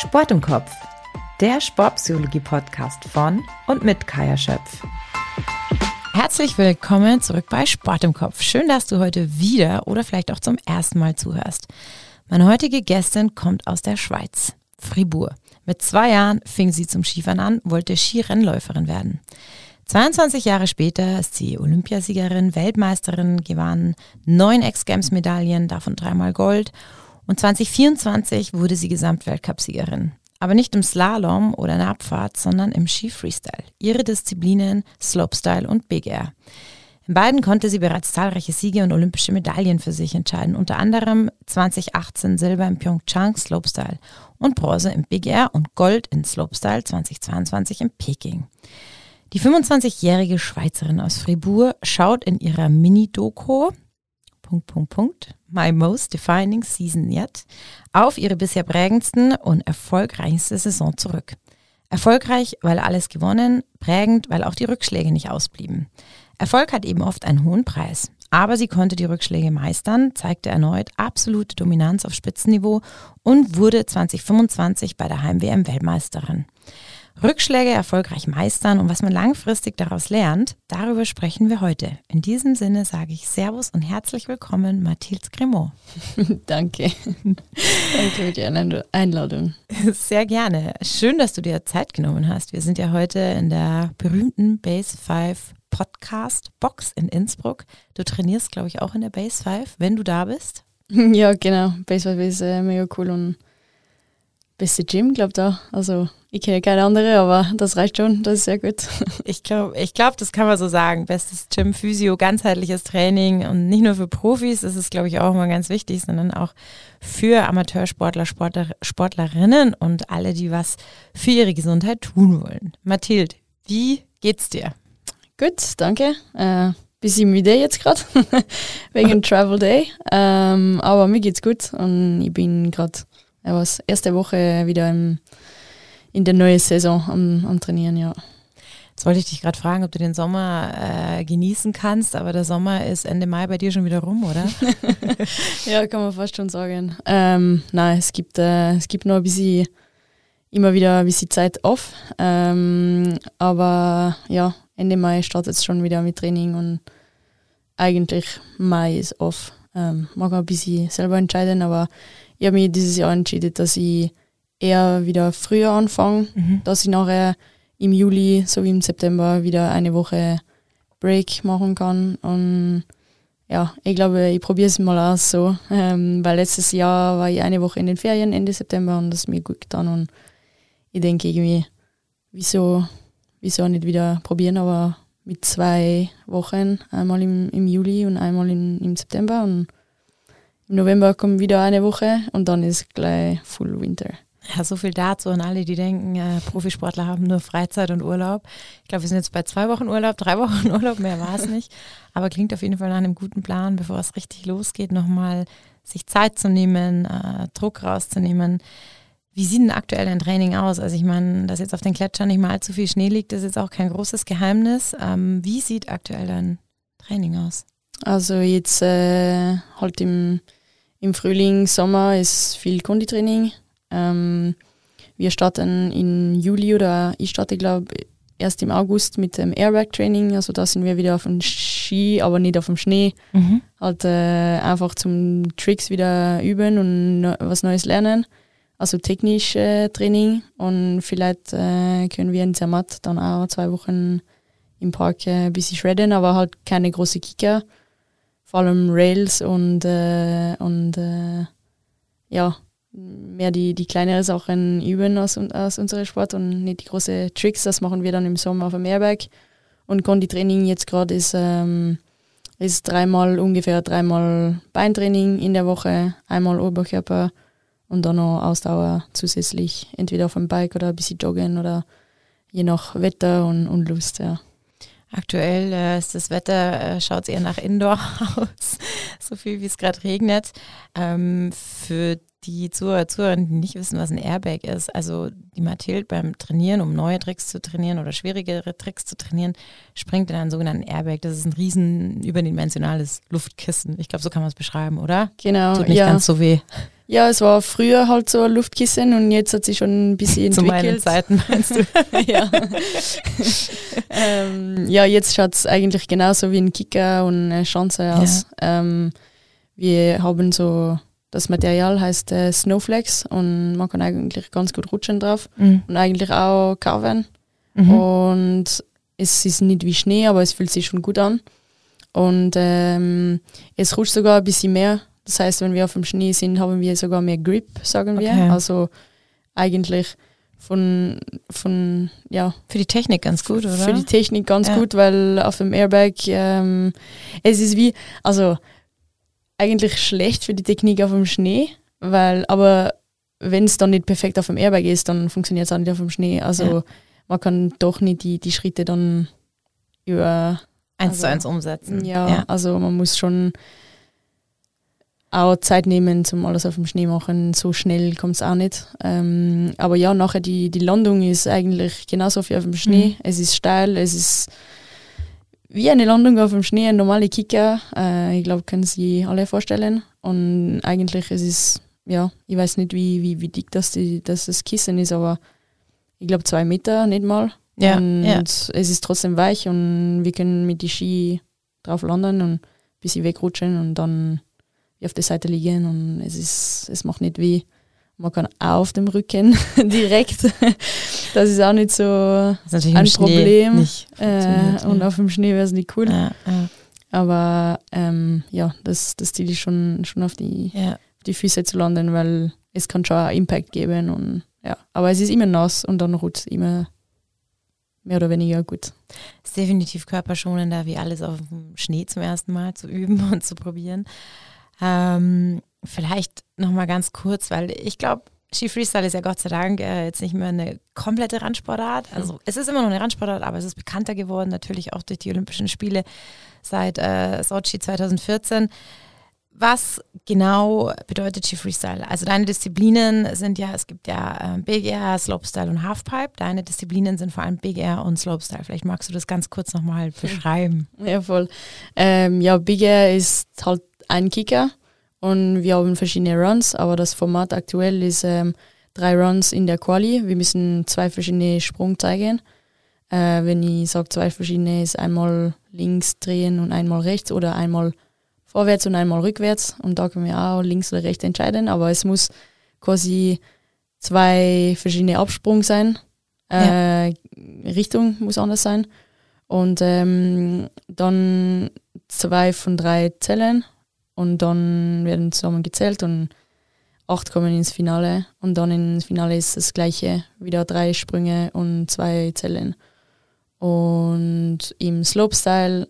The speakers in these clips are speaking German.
Sport im Kopf, der Sportpsychologie-Podcast von und mit Kaja Schöpf. Herzlich willkommen zurück bei Sport im Kopf. Schön, dass du heute wieder oder vielleicht auch zum ersten Mal zuhörst. Meine heutige Gästin kommt aus der Schweiz, Fribourg. Mit 2 Jahren fing sie zum Skifahren an, wollte Skirennläuferin werden. 22 Jahre später ist sie Olympiasiegerin, Weltmeisterin, gewann 9 X-Games-Medaillen, davon 3-mal Gold. Und 2024 wurde sie Gesamtweltcupsiegerin. Aber nicht im Slalom oder in der Abfahrt, sondern im Ski-Freestyle. Ihre Disziplinen Slopestyle und Big Air. In beiden konnte sie bereits zahlreiche Siege und olympische Medaillen für sich entscheiden. Unter anderem 2018 Silber im Pyeongchang Slopestyle und Bronze im Big Air und Gold in Slopestyle 2022 in Peking. Die 25-jährige Schweizerin aus Fribourg schaut in ihrer Mini-Doku My Most Defining Season Yet auf ihre bisher prägendsten und erfolgreichste Saison zurück. Erfolgreich, weil alles gewonnen, prägend, weil auch die Rückschläge nicht ausblieben. Erfolg hat eben oft einen hohen Preis, aber sie konnte die Rückschläge meistern, zeigte erneut absolute Dominanz auf Spitzenniveau und wurde 2025 bei der Heim-WM Weltmeisterin. Rückschläge erfolgreich meistern und was man langfristig daraus lernt, darüber sprechen wir heute. In diesem Sinne sage ich Servus und herzlich willkommen, Mathilde Grimaud. Danke. Danke für die Einladung. Sehr gerne. Schön, dass du dir Zeit genommen hast. Wir sind ja heute in der berühmten Base 5 Podcast Box in Innsbruck. Du trainierst, glaube ich, auch in der Base 5, wenn du da bist. Ja, genau. Base 5 ist mega cool und beste Gym, glaube ich, da. Also ich kenne keine andere, aber das reicht schon, das ist sehr gut. Ich glaube, das kann man so sagen. Bestes Gym, Physio, ganzheitliches Training und nicht nur für Profis, das ist, glaube ich, auch immer ganz wichtig, sondern auch für Amateursportler, Sportlerinnen und alle, die was für ihre Gesundheit tun wollen. Mathilde, wie geht's dir? Gut, danke. Bisschen müde jetzt gerade, wegen Travel Day, aber mir geht's gut und ich bin gerade erste Woche wieder in der neuen Saison am Trainieren, ja. Jetzt wollte ich dich gerade fragen, ob du den Sommer genießen kannst, aber der Sommer ist Ende Mai bei dir schon wieder rum, oder? Ja, kann man fast schon sagen. Nein, es gibt noch ein bisschen, immer wieder ein bisschen Zeit off, aber ja, Ende Mai startet es schon wieder mit Training und eigentlich Mai ist off. Man kann ein bisschen selber entscheiden, aber ich habe mich dieses Jahr entschieden, dass ich eher wieder früher anfange, dass ich nachher im Juli sowie im September wieder eine Woche Break machen kann. Und ja, ich glaube, ich probiere es mal aus so, weil letztes Jahr war ich eine Woche in den Ferien Ende September und das ist mir gut getan. Und ich denke irgendwie, wieso nicht wieder probieren, aber mit 2 Wochen, einmal im Juli und einmal im September. Und im November kommt wieder eine Woche und dann ist gleich Full Winter. Ja, so viel dazu an alle, die denken, Profisportler haben nur Freizeit und Urlaub. Ich glaube, wir sind jetzt bei 2 Wochen Urlaub, 3 Wochen Urlaub, mehr war es nicht. Aber klingt auf jeden Fall nach einem guten Plan, bevor es richtig losgeht, nochmal sich Zeit zu nehmen, Druck rauszunehmen. Wie sieht denn aktuell dein Training aus? Also ich meine, dass jetzt auf den Gletschern nicht mal allzu viel Schnee liegt, ist jetzt auch kein großes Geheimnis. Wie sieht aktuell dein Training aus? Also jetzt halt im Frühling, Sommer ist viel Konditraining. Wir starten im Juli oder ich starte, glaube ich, erst im August mit dem Airbag-Training. Also da sind wir wieder auf dem Ski, aber nicht auf dem Schnee. Halt einfach zum Tricks wieder üben und was Neues lernen. Also technisch Training und vielleicht können wir in Zermatt dann auch 2 Wochen im Park ein bisschen shredden, aber halt keine große Kicker. Vor allem Rails und ja, mehr die kleinere Sachen üben aus unserem Sport und nicht die großen Tricks. Das machen wir dann im Sommer auf dem Meerberg. Und Konditraining jetzt gerade ist ungefähr dreimal Beintraining in der Woche, einmal Oberkörper und dann noch Ausdauer zusätzlich, entweder auf dem Bike oder ein bisschen joggen oder je nach Wetter und Lust, ja. Aktuell ist das Wetter, schaut eher nach Indoor aus, so viel wie es gerade regnet. Für die Zuhörerinnen, die nicht wissen, was ein Airbag ist, also die Mathilde beim Trainieren, um neue Tricks zu trainieren oder schwierigere Tricks zu trainieren, springt in einen sogenannten Airbag. Das ist ein riesen überdimensionales Luftkissen. Ich glaube, so kann man es beschreiben, oder? Genau, tut nicht ganz so weh. Ja, es war früher halt so ein Luftkissen und jetzt hat sich schon ein bisschen Zu meinen entwickelt. Zeiten meinst du? Ja. Ja, jetzt schaut es eigentlich genauso wie ein Kicker und eine Chance aus. Wir haben so, das Material heißt Snowflakes und man kann eigentlich ganz gut rutschen drauf und eigentlich auch carven. Und es ist nicht wie Schnee, aber es fühlt sich schon gut an. Und es rutscht sogar ein bisschen mehr. Das heißt, wenn wir auf dem Schnee sind, haben wir sogar mehr Grip, sagen wir. Okay. Also eigentlich von ja. Für die Technik ganz gut, oder? Für die Technik ganz gut, weil auf dem Airbag es ist wie, also eigentlich schlecht für die Technik auf dem Schnee, aber wenn es dann nicht perfekt auf dem Airbag ist, dann funktioniert es auch nicht auf dem Schnee. Also man kann doch nicht die Schritte dann über 1:1 umsetzen. Ja, also man muss schon auch Zeit nehmen, zum alles auf dem Schnee machen. So schnell kommt es auch nicht. Aber ja, nachher die Landung ist eigentlich genauso wie auf dem Schnee. Es ist steil, es ist wie eine Landung auf dem Schnee, ein normaler Kicker. Ich glaube, können Sie alle vorstellen. Und eigentlich es ist, ja, ich weiß nicht, wie dick das Kissen ist, aber ich glaube 2 Meter, nicht mal. Ja, und es ist trotzdem weich und wir können mit den Ski drauf landen und ein bisschen wegrutschen und dann auf der Seite liegen und es macht nicht weh. Man kann auch auf dem Rücken direkt. Das ist auch nicht so ein Problem. Nicht und auf dem Schnee wäre es nicht cool. Aber das Ziel ist schon auf die Füße zu landen, weil es kann schon einen Impact geben. Und, ja. Aber es ist immer nass und dann rutscht es immer mehr oder weniger gut. Es ist definitiv körperschonender, wie alles auf dem Schnee zum ersten Mal zu üben und zu probieren. Vielleicht nochmal ganz kurz, weil ich glaube, Ski Freestyle ist ja Gott sei Dank jetzt nicht mehr eine komplette Randsportart. Also es ist immer noch eine Randsportart, aber es ist bekannter geworden, natürlich auch durch die Olympischen Spiele seit Sochi 2014. Was genau bedeutet Ski Freestyle? Also deine Disziplinen sind ja, es gibt ja Big Air, Slopestyle und Halfpipe. Deine Disziplinen sind vor allem Big Air und Slopestyle. Vielleicht magst du das ganz kurz nochmal beschreiben. Ja, voll. Big Air ist halt ein Kicker und wir haben verschiedene Runs, aber das Format aktuell ist 3 Runs in der Quali. Wir müssen 2 verschiedene Sprung zeigen. Wenn ich sage 2 verschiedene, ist einmal links drehen und einmal rechts oder einmal vorwärts und einmal rückwärts. Und da können wir auch links oder rechts entscheiden, aber es muss quasi 2 verschiedene Absprung sein. Richtung muss anders sein. Und dann 2 von 3 Zellen. Und dann werden zusammen gezählt und 8 kommen ins Finale. Und dann ins Finale ist das Gleiche. Wieder 3 Sprünge und 2 Zellen. Und im Slopestyle,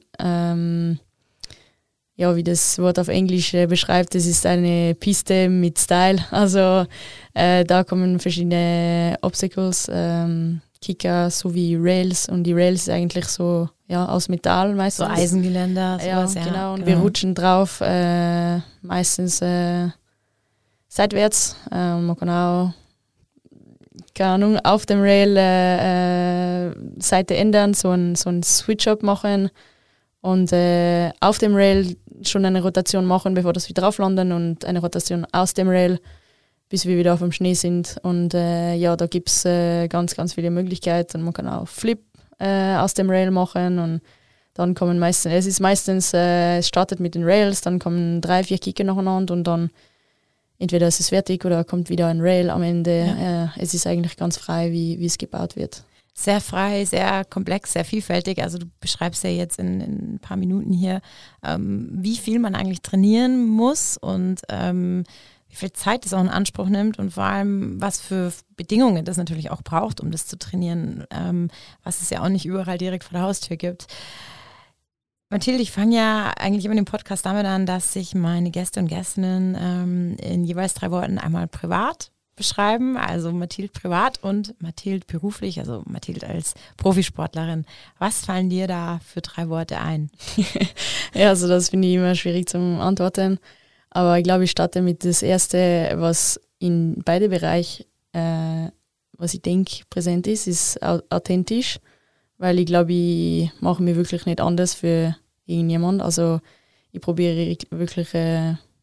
wie das Wort auf Englisch beschreibt, das ist eine Piste mit Style. Also da kommen verschiedene Obstacles, Kicker sowie Rails. Und die Rails ist eigentlich so aus Metall meistens. So Eisengeländer. Sowas, genau. Und wir rutschen drauf, meistens seitwärts. Man kann auch, keine Ahnung, auf dem Rail Seite ändern, so ein Switch-Up machen und auf dem Rail schon eine Rotation machen, bevor das wieder drauf landen und eine Rotation aus dem Rail, bis wir wieder auf dem Schnee sind. Und da gibt es ganz, ganz viele Möglichkeiten. Man kann auch Flip aus dem Rail machen und dann kommen es startet mit den Rails, dann kommen 3, 4 Kicker nacheinander und dann entweder ist es fertig oder kommt wieder ein Rail am Ende. Ja. Es ist eigentlich ganz frei, wie es gebaut wird. Sehr frei, sehr komplex, sehr vielfältig. Also du beschreibst ja jetzt in ein paar Minuten hier, wie viel man eigentlich trainieren muss und wie viel Zeit das auch in Anspruch nimmt und vor allem, was für Bedingungen das natürlich auch braucht, um das zu trainieren, was es ja auch nicht überall direkt vor der Haustür gibt. Mathilde, ich fange ja eigentlich immer den Podcast damit an, dass sich meine Gäste und Gästinnen in jeweils 3 Worten einmal privat beschreiben, also Mathilde privat und Mathilde beruflich, also Mathilde als Profisportlerin. Was fallen dir da für 3 Worte ein? Ja, also das finde ich immer schwierig zum Antworten. Aber ich glaube, ich starte mit das Erste, was in beide Bereichen, was ich denke, präsent ist authentisch. Weil ich glaube, ich mache mich wirklich nicht anders für irgendjemand. Also ich probiere wirklich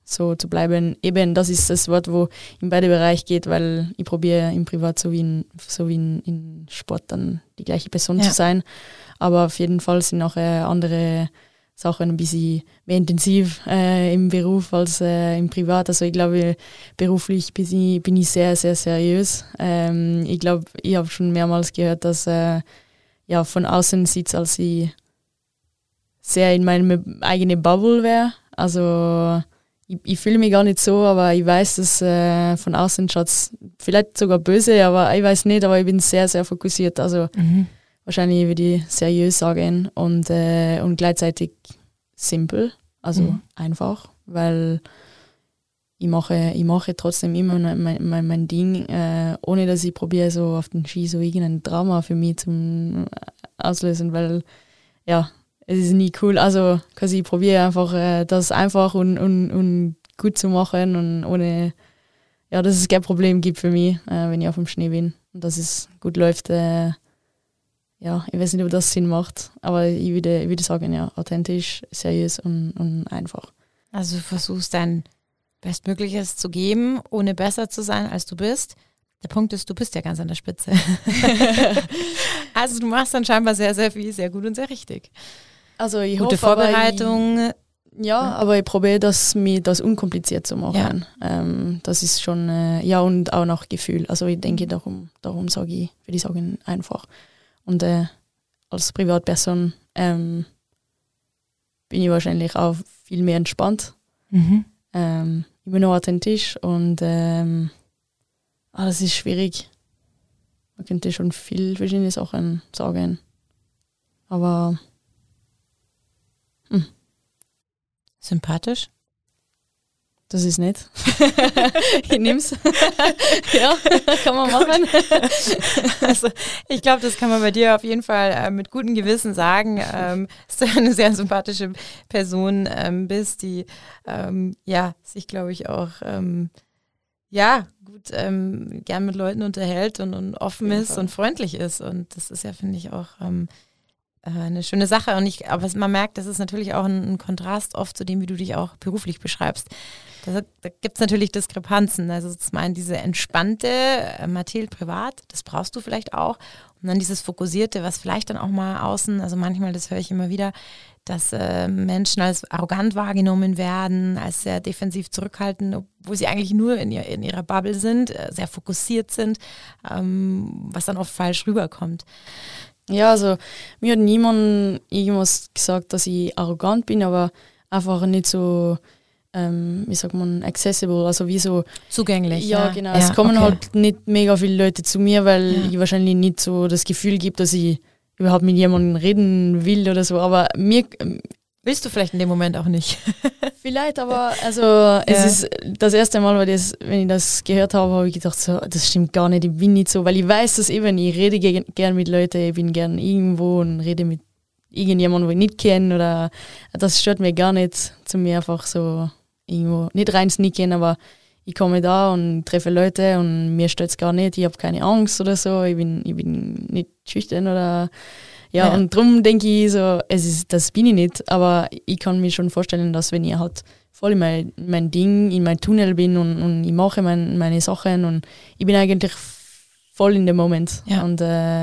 so zu bleiben. Eben, das ist das Wort, wo in beide Bereiche geht, weil ich probiere im Privat so wie in Sport dann die gleiche Person zu sein. Aber auf jeden Fall sind auch andere Sachen ein bisschen mehr intensiv im Beruf als im Privat. Also ich glaube, beruflich bin ich sehr, sehr seriös. Ich glaube, ich habe schon mehrmals gehört, dass von außen sieht es, als ich sehr in meiner eigenen Bubble wäre. Also ich fühle mich gar nicht so, aber ich weiß, dass von außen schaut es vielleicht sogar böse, aber ich weiß nicht, aber ich bin sehr, sehr fokussiert. Also wahrscheinlich würde ich seriös sagen und gleichzeitig simpel, also einfach, weil ich mache trotzdem immer mein Ding, ohne dass ich probiere, so auf den Ski so irgendein Drama für mich zum auslösen, weil es ist nie cool. Also quasi ich probiere einfach das einfach und gut zu machen und ohne, dass es kein Problem gibt für mich, wenn ich auf dem Schnee bin und dass es gut läuft. Ich weiß nicht, ob das Sinn macht, aber ich würde sagen, authentisch, seriös und einfach. Also du versuchst dein Bestmögliches zu geben, ohne besser zu sein, als du bist. Der Punkt ist, du bist ja ganz an der Spitze. Also du machst dann scheinbar sehr, sehr viel, sehr gut und sehr richtig. Also ich gute hoffe, Vorbereitung. Aber ich probiere, das unkompliziert zu machen. Ja. Das ist schon, und auch nach Gefühl. Also ich denke, darum würde ich sagen, einfach. Und als Privatperson bin ich wahrscheinlich auch viel mehr entspannt. Ich bin auch authentisch und das ist schwierig. Man könnte schon viel verschiedene Sachen sagen. Aber sympathisch? Das ist nett. Ich nehm's. Ja, kann man machen. Also ich glaube, das kann man bei dir auf jeden Fall mit gutem Gewissen sagen, dass du eine sehr sympathische Person bist, die sich, glaube ich, auch gut gern mit Leuten unterhält und offen ist und freundlich ist. Und das ist ja, finde ich, auch eine schöne Sache. Aber man merkt, das ist natürlich auch ein Kontrast oft zu dem, wie du dich auch beruflich beschreibst. Da gibt es natürlich Diskrepanzen. Also zum einen diese entspannte Mathilde privat, das brauchst du vielleicht auch. Und dann dieses Fokussierte, was vielleicht dann auch mal außen, also manchmal, das höre ich immer wieder, dass Menschen als arrogant wahrgenommen werden, als sehr defensiv zurückhaltend, obwohl sie eigentlich nur in ihrer Bubble sind, sehr fokussiert sind, was dann oft falsch rüberkommt. Ja, also mir hat niemand irgendwas gesagt, dass ich arrogant bin, aber einfach nicht so, wie sagt man, accessible, also wie so zugänglich. Ja, genau. Es kommen halt nicht mega viele Leute zu mir, weil ich wahrscheinlich nicht so das Gefühl gibt, dass ich überhaupt mit jemandem reden will oder so, aber mir... Willst du vielleicht in dem Moment auch nicht? Vielleicht, aber also es ist das erste Mal, wenn ich das gehört habe ich gedacht, so, das stimmt gar nicht, ich bin nicht so, weil ich weiß das eben, ich rede gern mit Leuten, ich bin gern irgendwo und rede mit irgendjemandem, den ich nicht kenne oder das stört mir gar nicht, zu mir einfach so irgendwo, nicht rein sneaken, aber ich komme da und treffe Leute und mir stört es gar nicht, ich habe keine Angst oder so, ich bin nicht schüchtern oder und darum denke ich so, das bin ich nicht, aber ich kann mir schon vorstellen, dass wenn ich halt voll in mein Ding, in mein Tunnel bin und ich mache meine Sachen und ich bin eigentlich voll in dem Moment und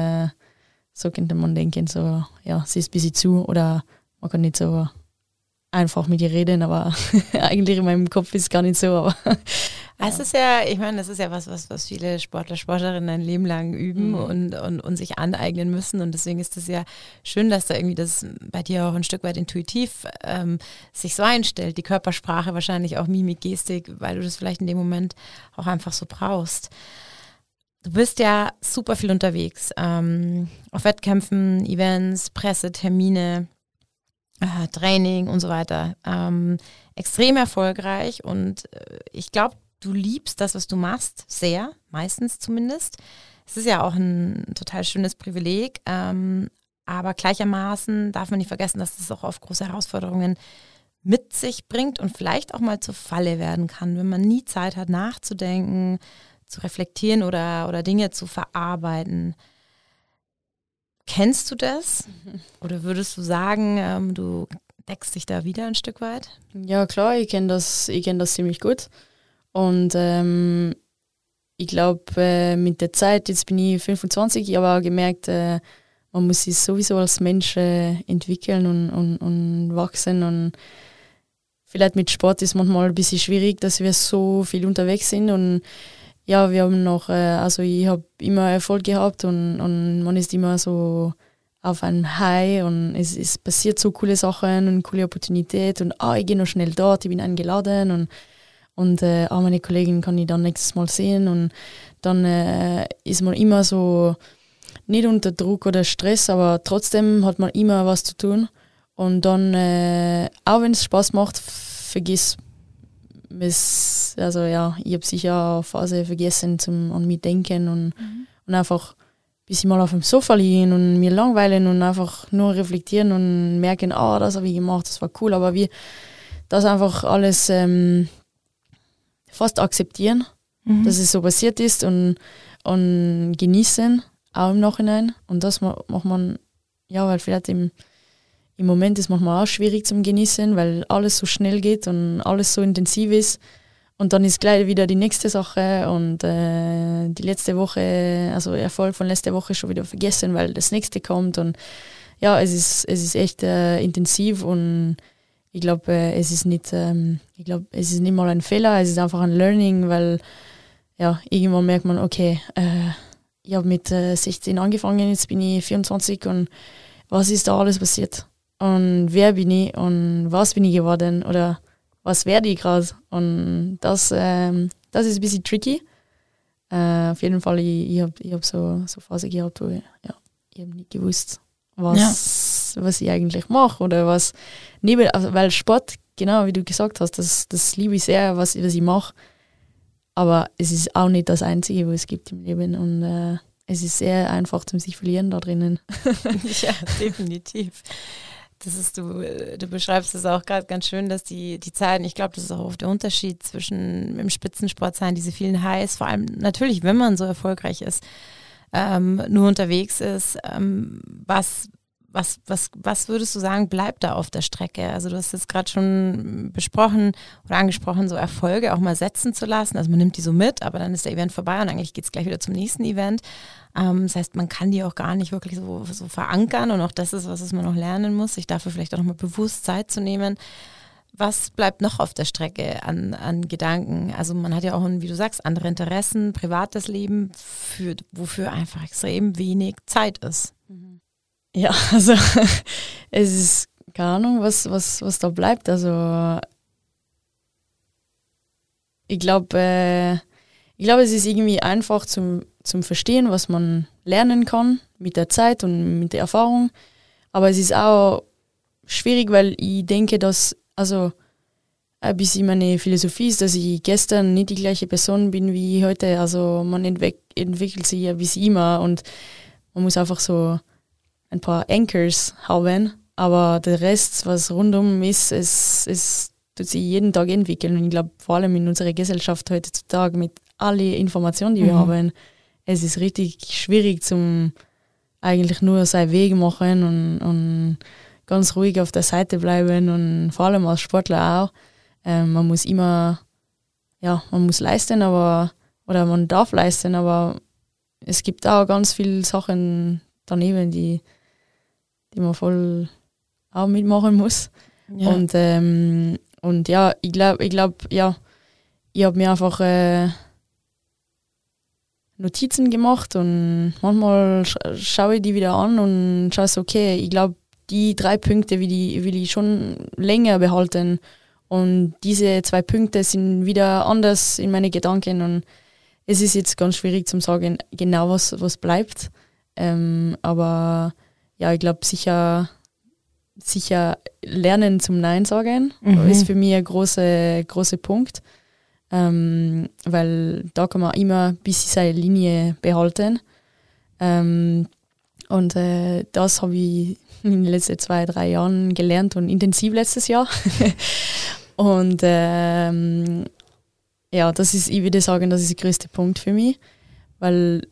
so könnte man denken, so, sie ist ein bisschen zu oder man kann nicht so einfach mit ihr reden, aber eigentlich in meinem Kopf ist es gar nicht so, aber... Es ist ja, ich meine, das ist ja was viele Sportler, Sportlerinnen ein Leben lang üben und sich aneignen müssen. Und deswegen ist es ja schön, dass da irgendwie das bei dir auch ein Stück weit intuitiv sich so einstellt. Die Körpersprache, wahrscheinlich auch Mimik, Gestik, weil du das vielleicht in dem Moment auch einfach so brauchst. Du bist ja super viel unterwegs. Auf Wettkämpfen, Events, Presse, Termine, Training und so weiter. Extrem erfolgreich und ich glaube, du liebst das, was du machst, sehr, meistens zumindest. Es ist ja auch ein total schönes Privileg, aber gleichermaßen darf man nicht vergessen, dass das auch oft große Herausforderungen mit sich bringt und vielleicht auch mal zur Falle werden kann, wenn man nie Zeit hat nachzudenken, zu reflektieren oder Dinge zu verarbeiten. Kennst du das? Oder würdest du sagen, du deckst dich da wieder ein Stück weit? Ja, klar, ich kenn das ziemlich gut. Und ich glaube, mit der Zeit, jetzt bin ich 25, ich habe auch gemerkt, man muss sich sowieso als Mensch entwickeln und wachsen. Und vielleicht mit Sport ist manchmal ein bisschen schwierig, dass wir so viel unterwegs sind. Und ja, wir haben noch, also ich habe immer Erfolg gehabt und man ist immer so auf einem High und es passiert so coole Sachen und coole Opportunität und ich gehe noch schnell dort, ich bin eingeladen und meine Kollegin kann ich dann nächstes Mal sehen und dann ist man immer so nicht unter Druck oder Stress, aber trotzdem hat man immer was zu tun und dann, auch wenn es Spaß macht, vergiss es, also ja, ich habe sicher eine Phase vergessen an mich denken und einfach bis ich mal auf dem Sofa liegen und mir langweilen und einfach nur reflektieren und merken, das habe ich gemacht, das war cool, aber wie das einfach alles fast akzeptieren, dass es so passiert ist und genießen, auch im Nachhinein. Und das macht man, ja, weil vielleicht im Moment ist manchmal auch schwierig zum Genießen, weil alles so schnell geht und alles so intensiv ist. Und dann ist gleich wieder die nächste Sache und die letzte Woche, also Erfolg von letzter Woche schon wieder vergessen, weil das nächste kommt. Und ja, es ist echt intensiv und ich glaube, es ist nicht mal ein Fehler, es ist einfach ein Learning, weil ja, irgendwann merkt man, okay, ich habe mit 16 angefangen, jetzt bin ich 24 und was ist da alles passiert? Und wer bin ich und was bin ich geworden oder was werde ich gerade? Und das ist ein bisschen tricky. Auf jeden Fall, ich hab so Phase gehabt, wo ich habe nicht gewusst, was ich eigentlich mache oder was weil Sport, genau wie du gesagt hast, das liebe ich sehr, was ich mache. Aber es ist auch nicht das Einzige, was es gibt im Leben und es ist sehr einfach zum sich verlieren da drinnen. Ja, definitiv. Das ist, du beschreibst es auch gerade ganz schön, dass die Zeiten, ich glaube, das ist auch oft der Unterschied zwischen im Spitzensport sein, diese vielen Highs, vor allem natürlich, wenn man so erfolgreich ist, nur unterwegs ist, was würdest du sagen, bleibt da auf der Strecke? Also du hast jetzt gerade schon besprochen oder angesprochen, so Erfolge auch mal setzen zu lassen. Also man nimmt die so mit, aber dann ist der Event vorbei und eigentlich geht es gleich wieder zum nächsten Event. Das heißt, man kann die auch gar nicht wirklich so verankern und auch das ist was man noch lernen muss, sich dafür vielleicht auch nochmal bewusst Zeit zu nehmen. Was bleibt noch auf der Strecke an Gedanken? Also man hat ja auch, wie du sagst, andere Interessen, privates Leben, wofür einfach extrem wenig Zeit ist. Ja, also es ist keine Ahnung, was da bleibt. Also ich glaube, es ist irgendwie einfach zum Verstehen, was man lernen kann mit der Zeit und mit der Erfahrung. Aber es ist auch schwierig, weil ich denke, dass, also ein bisschen meine Philosophie ist, dass ich gestern nicht die gleiche Person bin wie heute. Also man entwickelt sich ein bisschen immer und man muss einfach so ein paar Anchors haben, aber der Rest, was rundum ist, es tut sich jeden Tag entwickeln. Und ich glaube, vor allem in unserer Gesellschaft heutzutage mit allen Informationen, die wir haben, es ist richtig schwierig zum eigentlich nur seinen Weg machen und ganz ruhig auf der Seite bleiben und vor allem als Sportler auch. Man muss immer, man muss leisten, oder man darf leisten, aber es gibt auch ganz viele Sachen daneben, die man voll auch mitmachen muss. Ja. Und ja, ich glaube, ich habe mir einfach Notizen gemacht und manchmal schaue ich die wieder an und schaue so, okay, ich glaube, die 3 Punkte will ich schon länger behalten und diese 2 Punkte sind wieder anders in meine Gedanken und es ist jetzt ganz schwierig zu sagen, genau was bleibt. Aber ja, ich glaube sicher lernen zum Nein sagen ist für mich ein großer Punkt, weil da kann man immer ein bisschen seine Linie behalten und das habe ich in den letzten 2-3 Jahren gelernt und intensiv letztes Jahr und das ist, ich würde sagen, das ist der größte Punkt für mich, weil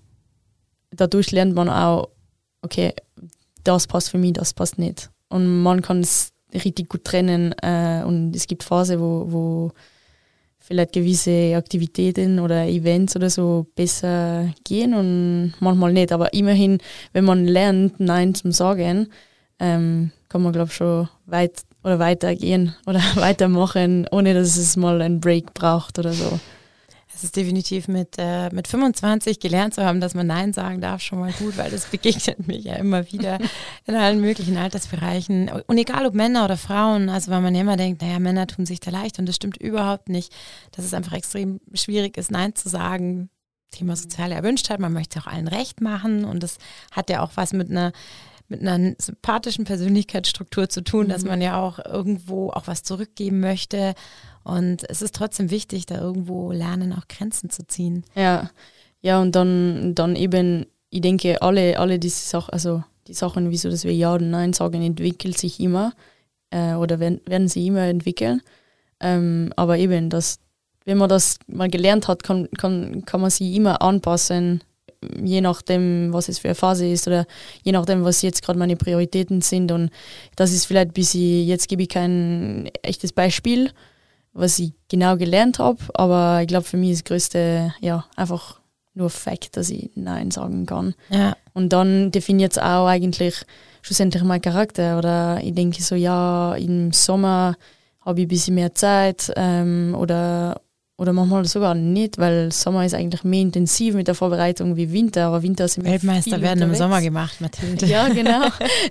dadurch lernt man auch, okay, das passt für mich, das passt nicht. Und man kann es richtig gut trennen und es gibt Phasen, wo vielleicht gewisse Aktivitäten oder Events oder so besser gehen und manchmal nicht. Aber immerhin, wenn man lernt, Nein zu sagen, kann man, glaube ich, schon weitergehen oder weitermachen, ohne dass es mal einen Break braucht oder so. Es ist definitiv mit 25 gelernt zu haben, dass man Nein sagen darf, schon mal gut, weil das begegnet mich ja immer wieder in allen möglichen Altersbereichen. Und egal ob Männer oder Frauen, also weil man ja immer denkt, naja, Männer tun sich da leicht und das stimmt überhaupt nicht, dass es einfach extrem schwierig ist, Nein zu sagen. Thema soziale Erwünschtheit, man möchte auch allen recht machen und das hat ja auch was mit einer sympathischen Persönlichkeitsstruktur zu tun, dass man ja auch irgendwo auch was zurückgeben möchte. Und es ist trotzdem wichtig, da irgendwo lernen, auch Grenzen zu ziehen. Ja, und dann eben, ich denke, alle diese Sachen, also die Sachen, wieso dass wir Ja und Nein sagen, entwickelt sich immer oder werden sie immer entwickeln. Aber eben, wenn man das mal gelernt hat, kann man sie immer anpassen, je nachdem, was es für eine Phase ist oder je nachdem, was jetzt gerade meine Prioritäten sind. Und das ist vielleicht jetzt gebe ich kein echtes Beispiel, was ich genau gelernt habe, aber ich glaube, für mich ist das Größte einfach nur Fakt, dass ich Nein sagen kann. Ja. Und dann definiert es auch eigentlich schlussendlich mein Charakter. Oder ich denke so, ja, im Sommer habe ich ein bisschen mehr Zeit oder manchmal sogar nicht, weil Sommer ist eigentlich mehr intensiv mit der Vorbereitung wie Winter, aber Winter sind wir Weltmeister werden unterwegs. Im Sommer gemacht, Mathilde. Ja, genau.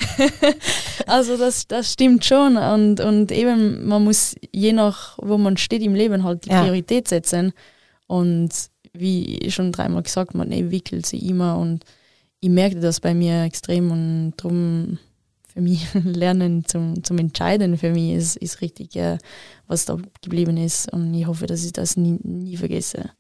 Also das stimmt schon und eben, man muss je nach, wo man steht im Leben, halt die Priorität setzen und wie schon 3-mal gesagt, man entwickelt sie immer und ich merke das bei mir extrem und darum für mich Lernen zum Entscheiden für mich ist richtig, was da geblieben ist und ich hoffe, dass ich das nie vergesse.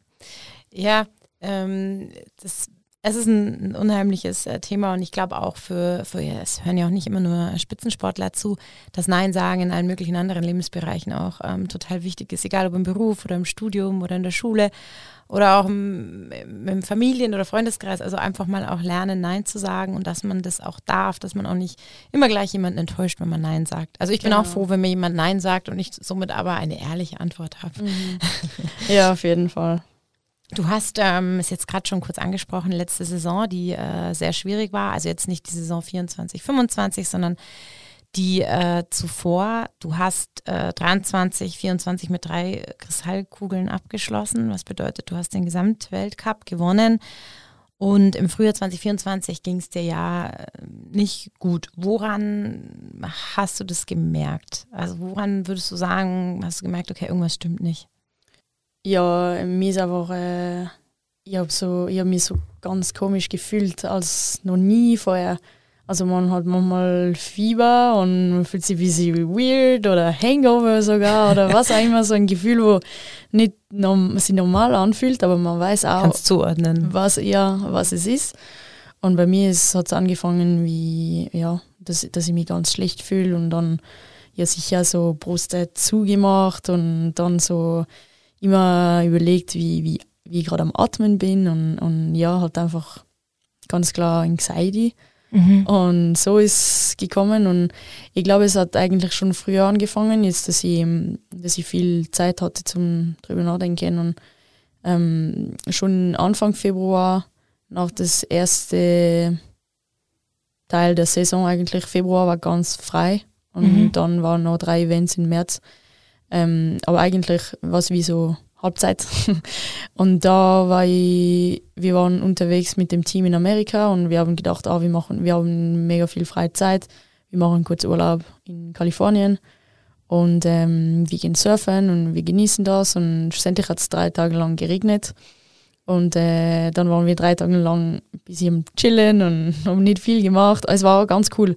Es ist ein unheimliches Thema und ich glaube auch es hören ja auch nicht immer nur Spitzensportler zu, dass Nein sagen in allen möglichen anderen Lebensbereichen auch total wichtig ist, egal ob im Beruf oder im Studium oder in der Schule oder auch im Familien- oder Freundeskreis, also einfach mal auch lernen, Nein zu sagen und dass man das auch darf, dass man auch nicht immer gleich jemanden enttäuscht, wenn man Nein sagt. Also ich bin auch froh, wenn mir jemand Nein sagt und ich somit aber eine ehrliche Antwort habe. Mhm. Ja, auf jeden Fall. Du hast es jetzt gerade schon kurz angesprochen, letzte Saison, die sehr schwierig war, also jetzt nicht die Saison 24, 25, sondern die zuvor. Du hast 23, 24 mit 3 Kristallkugeln abgeschlossen, was bedeutet, du hast den Gesamtweltcup gewonnen und im Frühjahr 2024 ging es dir ja nicht gut. Woran hast du das gemerkt? Also woran würdest du sagen, hast du gemerkt, okay, irgendwas stimmt nicht? Ja, mir ist einfach, ich habe mich so ganz komisch gefühlt als noch nie vorher. Also man hat manchmal Fieber und man fühlt sich ein bisschen weird oder Hangover sogar oder was auch immer, so ein Gefühl, wo nicht sich normal anfühlt, aber man weiß auch, kannst zuordnen, was es ist. Und bei mir hat es angefangen dass ich mich ganz schlecht fühle und dann sicher so Brust zugemacht und dann so immer überlegt, wie ich gerade am Atmen bin und halt einfach ganz klar Anxiety. Mhm. Und so ist es gekommen und ich glaube, es hat eigentlich schon früher angefangen, jetzt, dass ich viel Zeit hatte zum drüber nachdenken und schon Anfang Februar, nach das erste Teil der Saison eigentlich, Februar war ganz frei und dann waren noch 3 Events im März. Aber eigentlich war es wie so Halbzeit. Und da wir waren unterwegs mit dem Team in Amerika und wir haben gedacht, wir haben mega viel freie Zeit, wir machen kurz Urlaub in Kalifornien und wir gehen surfen und wir genießen das und schlussendlich hat es 3 Tage lang geregnet und dann waren wir 3 Tage lang ein bisschen chillen und haben nicht viel gemacht. Es war ganz cool.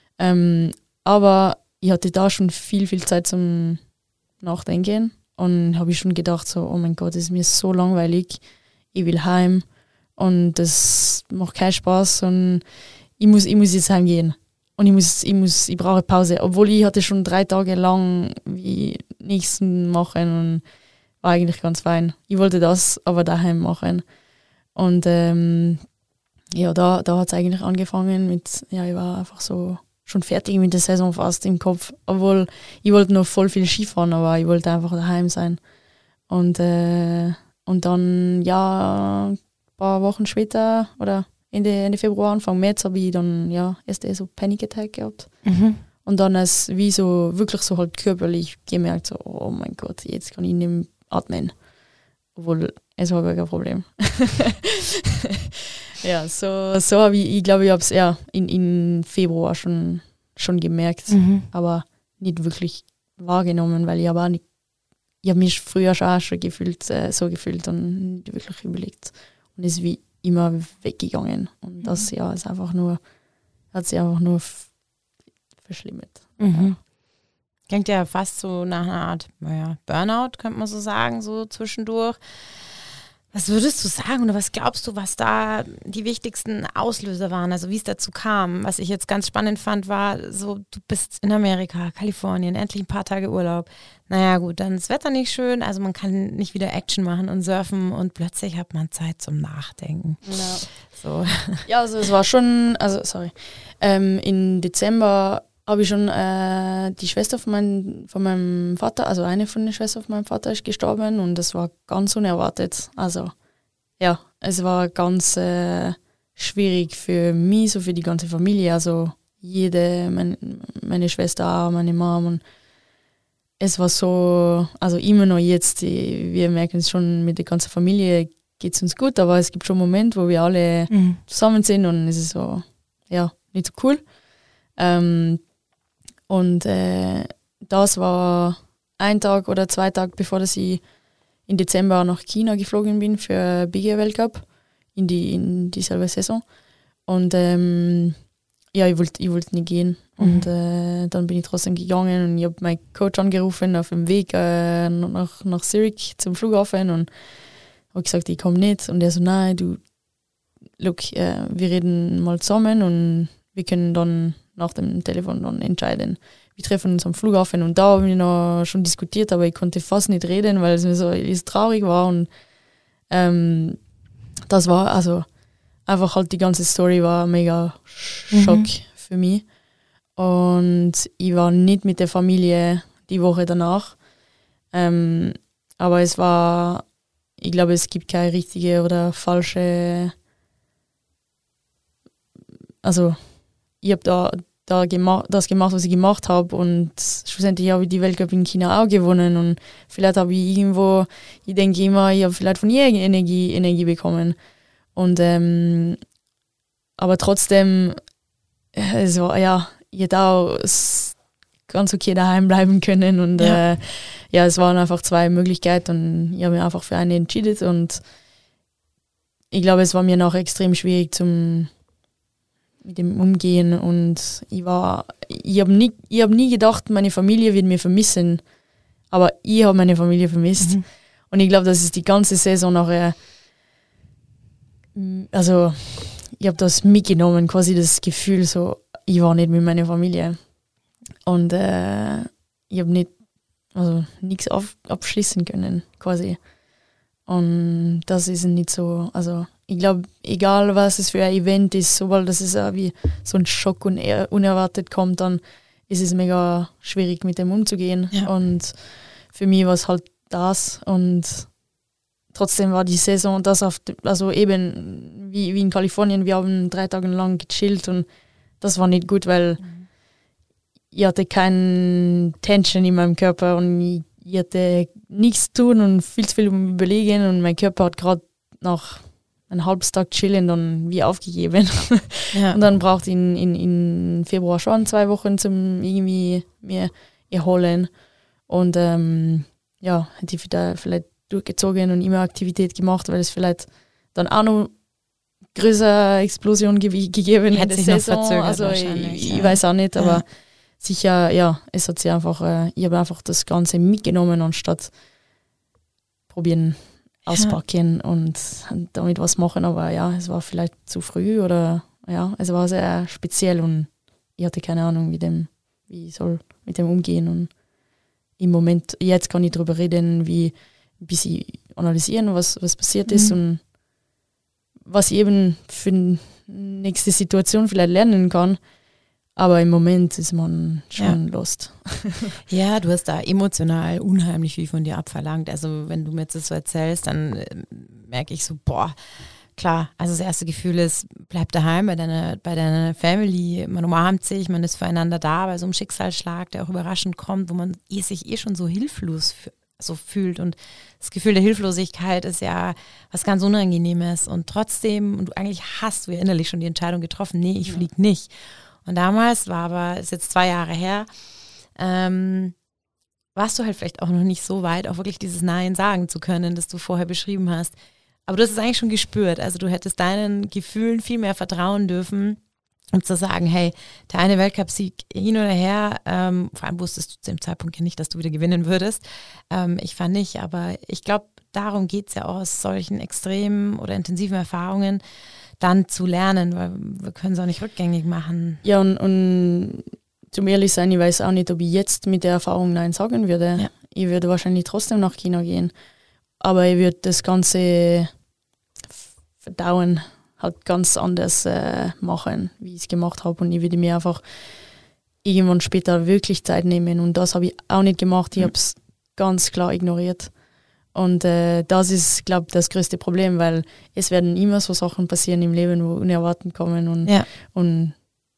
Aber ich hatte da schon viel Zeit zum Nachdenken und habe ich schon gedacht so, oh mein Gott, das ist mir so langweilig, ich will heim und das macht keinen Spaß und ich muss jetzt heimgehen und ich brauche Pause, obwohl ich hatte schon 3 Tage lang wie nichts machen und war eigentlich ganz fein. Ich wollte das aber daheim machen und da hat es eigentlich angefangen mit, ich war einfach so schon fertig mit der Saison fast im Kopf. Obwohl, ich wollte noch voll viel Skifahren, aber ich wollte einfach daheim sein. Und dann, ja, ein paar Wochen später oder Ende Februar, Anfang März habe ich dann, ja, erst so Panic Attack gehabt. Und dann ist wie so, wirklich so halt körperlich gemerkt, so, oh mein Gott, jetzt kann ich nicht mehr atmen. Obwohl, es war gar kein Problem. Ja, so habe ich glaube, ich habe es in Februar schon gemerkt, aber nicht wirklich wahrgenommen, weil ich habe mich früher schon gefühlt, so gefühlt und nicht wirklich überlegt. Und es ist wie immer weggegangen. Und das Jahr ist hat sich einfach nur verschlimmert. Ja. Klingt ja fast so nach einer Art Burnout, könnte man so sagen, so zwischendurch. Was würdest du sagen oder was glaubst du, was da die wichtigsten Auslöser waren, also wie es dazu kam? Was ich jetzt ganz spannend fand, war so, du bist in Amerika, Kalifornien, endlich ein paar Tage Urlaub. Naja gut, dann ist das Wetter nicht schön, also man kann nicht wieder Action machen und surfen und plötzlich hat man Zeit zum Nachdenken. Ja, so. Ja, also es war schon, im Dezember habe ich schon die Schwester von meinem Vater, also eine von den Schwestern von meinem Vater ist gestorben und das war ganz unerwartet. Also ja, es war ganz schwierig für mich, so für die ganze Familie, also meine Schwester, meine Mom und es war so, also immer noch jetzt, wir merken es schon, mit der ganzen Familie geht es uns gut, aber es gibt schon Momente, wo wir alle zusammen sind und es ist so, ja, nicht so cool. Das war 1 Tag oder 2 Tage, bevor dass ich im Dezember nach China geflogen bin für BG-Weltcup in dieselbe Saison. Und ich wollte nicht gehen. Und dann bin ich trotzdem gegangen und ich habe meinen Coach angerufen auf dem Weg nach Zürich zum Flughafen und habe gesagt, ich komme nicht. Und er so, nein, wir reden mal zusammen und wir können dann nach dem Telefon dann entscheiden. Wir treffen uns am Flughafen und da haben wir noch schon diskutiert, aber ich konnte fast nicht reden, weil es mir so traurig war und das war, also einfach halt die ganze Story war mega Schock für mich und ich war nicht mit der Familie die Woche danach, aber es war, ich glaube, es gibt keine richtige oder falsche, also ich habe das gemacht, was ich gemacht habe und schlussendlich habe ich die Weltcup in China auch gewonnen und vielleicht habe ich irgendwo, ich denke immer, ich habe vielleicht von ihr Energie bekommen und aber trotzdem, es war, ja, ich hätte auch ganz okay daheim bleiben können und es waren einfach 2 Möglichkeiten und ich habe mich einfach für eine entschieden und ich glaube, es war mir noch extrem schwierig mit dem Umgehen und ich habe nie gedacht, meine Familie wird mir vermissen, aber ich habe meine Familie vermisst und ich glaube, das ist die ganze Saison nachher, also ich habe das mitgenommen, quasi das Gefühl so, ich war nicht mit meiner Familie und ich habe nichts abschließen können quasi und das ist nicht so, also ich glaube, egal was es für ein Event ist, sobald das ist wie so ein Schock und unerwartet kommt, dann ist es mega schwierig mit dem umzugehen. Ja. Und für mich war es halt das. Und trotzdem war die Saison das also eben wie in Kalifornien, wir haben 3 Tage lang gechillt und das war nicht gut, weil ich hatte keine Tension in meinem Körper und ich hatte nichts zu tun und viel zu viel überlegen und mein Körper hat gerade nach einen halben Tag chillen dann wie aufgegeben. Ja. Und dann braucht ich in Februar schon 2 Wochen zum irgendwie mir erholen. Und hätte ich wieder vielleicht durchgezogen und immer Aktivität gemacht, weil es vielleicht dann auch noch größere Explosion gegeben hätte. Sich noch verzögert also ich weiß auch nicht, aber sicher, ja, es hat sich einfach, ich habe einfach das Ganze mitgenommen, anstatt probieren auspacken und damit was machen, aber ja, es war vielleicht zu früh oder ja, es war sehr speziell und ich hatte keine Ahnung, wie ich soll mit dem umgehen und im Moment, jetzt kann ich darüber reden, wie ein bisschen analysieren, was passiert ist und was ich eben für die nächste Situation vielleicht lernen kann, Aber im Moment ist man schon lost. Ja, du hast da emotional unheimlich viel von dir abverlangt. Also wenn du mir das so erzählst, dann merke ich so, boah, klar, also das erste Gefühl ist, bleib daheim bei deiner Family, man umarmt sich, man ist füreinander da bei so einem Schicksalsschlag, der auch überraschend kommt, wo man sich schon so hilflos so fühlt, und das Gefühl der Hilflosigkeit ist ja was ganz Unangenehmes, und trotzdem, und eigentlich hast du ja innerlich schon die Entscheidung getroffen, nee, ich fliege nicht. Und damals ist jetzt 2 Jahre her, warst du halt vielleicht auch noch nicht so weit, auch wirklich dieses Nein sagen zu können, das du vorher beschrieben hast. Aber du hast es eigentlich schon gespürt. Also du hättest deinen Gefühlen viel mehr vertrauen dürfen, um zu sagen, hey, der eine Weltcup-Sieg hin oder her, vor allem wusstest du zu dem Zeitpunkt ja nicht, dass du wieder gewinnen würdest. Ich fand nicht, aber ich glaube, darum geht es ja auch, aus solchen extremen oder intensiven Erfahrungen dann zu lernen, weil wir können es auch nicht rückgängig machen. Ja, und zum ehrlich sein, ich weiß auch nicht, ob ich jetzt mit der Erfahrung Nein sagen würde. Ja. Ich würde wahrscheinlich trotzdem nach China gehen, aber ich würde das ganze Verdauen halt ganz anders machen, wie ich es gemacht habe, und ich würde mir einfach irgendwann später wirklich Zeit nehmen, und das habe ich auch nicht gemacht, ich habe es ganz klar ignoriert. Und das ist, glaube ich, das größte Problem, weil es werden immer so Sachen passieren im Leben, wo unerwartet kommen und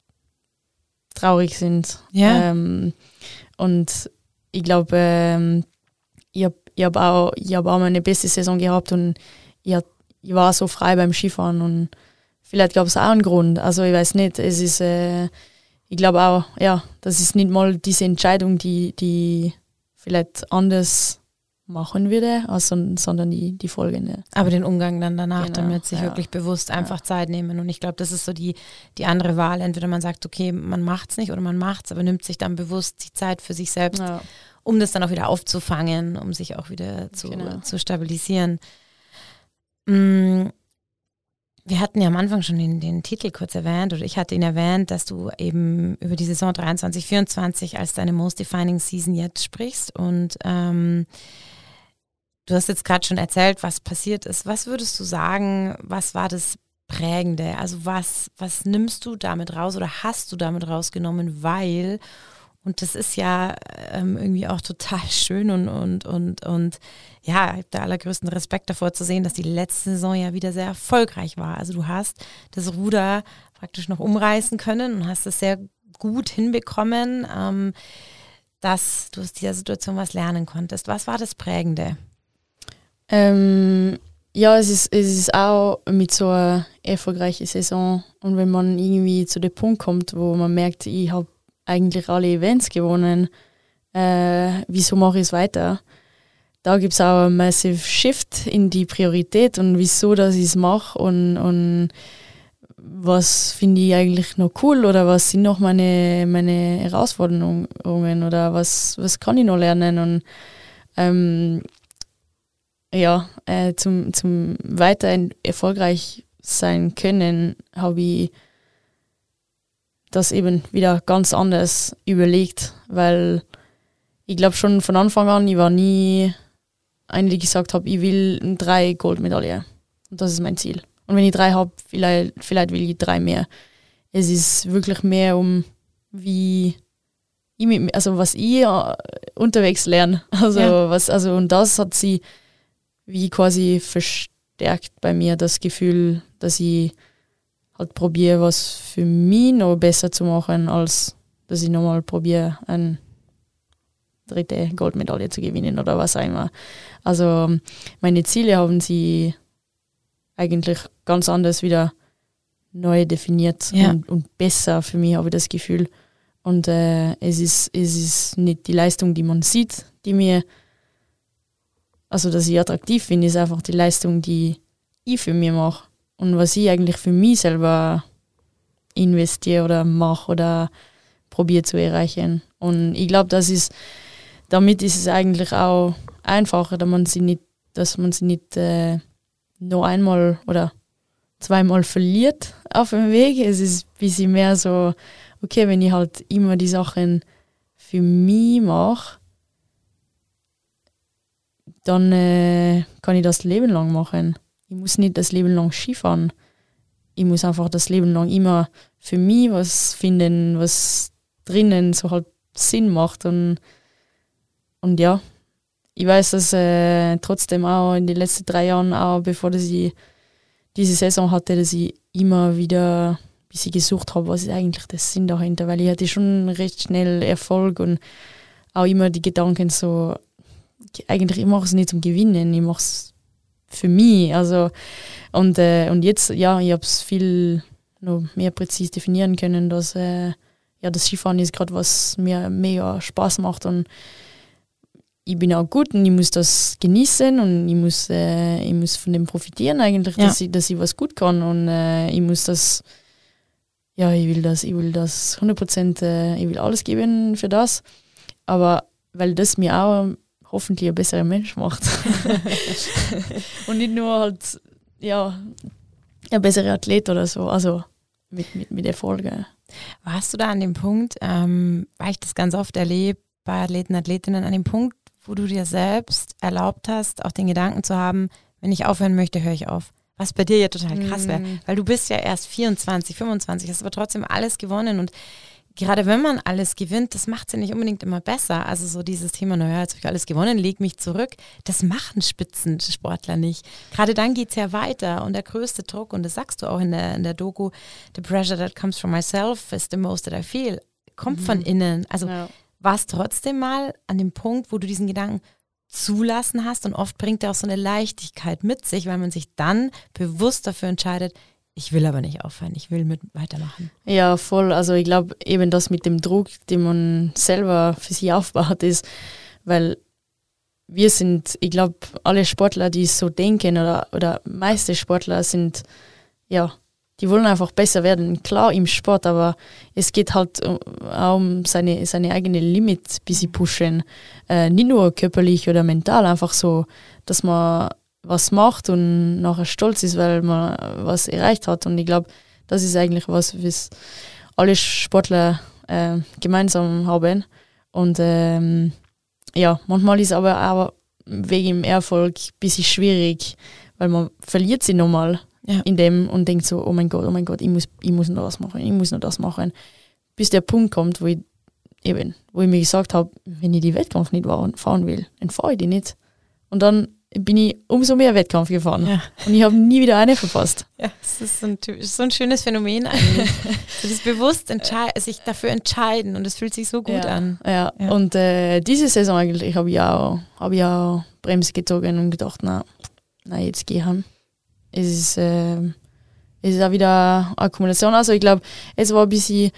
traurig sind. Ja. Und ich glaube, ich hab auch meine beste Saison gehabt, und ich war so frei beim Skifahren, und vielleicht gab es auch einen Grund. Also ich weiß nicht, es ist, ich glaube auch, ja, das ist nicht mal diese Entscheidung, die vielleicht anders machen würde, sondern die folgende. Aber den Umgang dann danach, Genau, damit sich wirklich bewusst einfach Zeit nehmen. Und ich glaube, das ist so die andere Wahl. Entweder man sagt, okay, man macht es nicht, oder man macht es, aber nimmt sich dann bewusst die Zeit für sich selbst, um das dann auch wieder aufzufangen, um sich auch wieder zu stabilisieren. Wir hatten ja am Anfang schon den Titel kurz erwähnt, oder ich hatte ihn erwähnt, dass du eben über die Saison 23/24 als deine Most Defining Season jetzt sprichst, und du hast jetzt gerade schon erzählt, was passiert ist. Was würdest du sagen, was war das Prägende? Also was nimmst du damit raus oder hast du damit rausgenommen, weil, und das ist ja irgendwie auch total schön und ja, ich habe da allergrößten Respekt davor zu sehen, dass die letzte Saison ja wieder sehr erfolgreich war. Also du hast das Ruder praktisch noch umreißen können und hast es sehr gut hinbekommen, dass du aus dieser Situation was lernen konntest. Was war das Prägende? Ja, es ist auch mit so einer erfolgreichen Saison, und wenn man irgendwie zu dem Punkt kommt, wo man merkt, ich habe eigentlich alle Events gewonnen, wieso mache ich es weiter? Da gibt es auch einen massive Shift in die Priorität und wieso dass ich es mache, und was finde ich eigentlich noch cool, oder was sind noch meine Herausforderungen, oder was kann ich noch lernen, und zum weiterhin erfolgreich sein können, habe ich das eben wieder ganz anders überlegt, weil ich glaube schon von Anfang an, ich war nie eine, die gesagt habe, ich will 3 Goldmedaillen, und das ist mein Ziel. Und wenn ich 3 habe, vielleicht will ich 3 mehr. Es ist wirklich mehr um was ich unterwegs lerne. Und das hat sie wie quasi verstärkt bei mir, das Gefühl, dass ich halt probiere, was für mich noch besser zu machen, als dass ich nochmal probiere, eine 3. Goldmedaille zu gewinnen oder was auch immer. Also meine Ziele haben sie eigentlich ganz anders wieder neu definiert und besser für mich, habe ich das Gefühl. Und es ist nicht die Leistung, die man sieht, dass ich attraktiv finde, ist einfach die Leistung, die ich für mich mache und was ich eigentlich für mich selber investiere oder mache oder probiere zu erreichen. Und ich glaube, damit ist es eigentlich auch einfacher, dass man sie nicht noch einmal oder zweimal verliert auf dem Weg. Es ist ein bisschen mehr so, okay, wenn ich halt immer die Sachen für mich mache, dann kann ich das Leben lang machen. Ich muss nicht das Leben lang Skifahren. ich muss einfach das Leben lang immer für mich was finden, was drinnen so halt Sinn macht. Und ja, ich weiß, dass trotzdem auch in den letzten 3 Jahren, auch bevor dass ich diese Saison hatte, dass ich immer wieder ein bisschen gesucht habe, was ist eigentlich der Sinn dahinter, weil ich hatte schon recht schnell Erfolg und auch immer die Gedanken so, eigentlich ich mache es nicht zum Gewinnen, ich mache es für mich. Also, und jetzt, ja, ich habe es viel noch mehr präzise definieren können, dass das Skifahren ist gerade was mir mega Spaß macht und ich bin auch gut und ich muss das genießen und ich muss von dem profitieren eigentlich, dass ich was gut kann und ich muss das, ja, ich will das 100%, ich will alles geben für das, aber weil das mir auch hoffentlich ein besserer Mensch macht und nicht nur halt, ja, ein besserer Athlet oder so, also mit Erfolgen. Warst du da an dem Punkt, weil ich das ganz oft erlebe bei Athleten, Athletinnen, an dem Punkt, wo du dir selbst erlaubt hast, auch den Gedanken zu haben, wenn ich aufhören möchte, höre ich auf. Was bei dir ja total krass wäre, weil du bist ja erst 24, 25, hast aber trotzdem alles gewonnen und gerade wenn man alles gewinnt, das macht es ja nicht unbedingt immer besser. Also so dieses Thema, naja, jetzt habe ich alles gewonnen, leg mich zurück, das machen Spitzensportler nicht. Gerade dann geht es ja weiter und der größte Druck, und das sagst du auch in der Doku, the pressure that comes from myself is the most that I feel, kommt von innen. Also war es trotzdem mal an dem Punkt, wo du diesen Gedanken zulassen hast und oft bringt er auch so eine Leichtigkeit mit sich, weil man sich dann bewusst dafür entscheidet, ich will aber nicht aufhören, ich will weitermachen. Ja, voll. Also ich glaube eben das mit dem Druck, den man selber für sich aufbaut, ist, weil wir sind, ich glaube, alle Sportler, die so denken oder meiste Sportler sind, ja, die wollen einfach besser werden. Klar im Sport, aber es geht halt auch um seine eigene Limit bis sie pushen. Nicht nur körperlich oder mental, einfach so, dass man was macht und nachher stolz ist, weil man was erreicht hat. Und ich glaube, das ist eigentlich was alle Sportler gemeinsam haben. Und manchmal ist aber auch wegen dem Erfolg ein bisschen schwierig, weil man verliert sie nochmal in dem und denkt so, oh mein Gott, ich muss noch das machen, bis der Punkt kommt, wo ich mir gesagt habe, wenn ich die Wettkampf nicht fahren will, dann fahre ich die nicht. Und dann bin ich umso mehr Wettkampf gefahren. Ja. Und ich habe nie wieder eine verpasst. Ja, das ist so ein schönes Phänomen eigentlich. Das bewusst sich dafür entscheiden und es fühlt sich so gut an. Ja. Und diese Saison eigentlich habe ich auch Bremse gezogen und gedacht, na jetzt geh heim. Es ist auch wieder Akkumulation. Also ich glaube, es war ein bisschen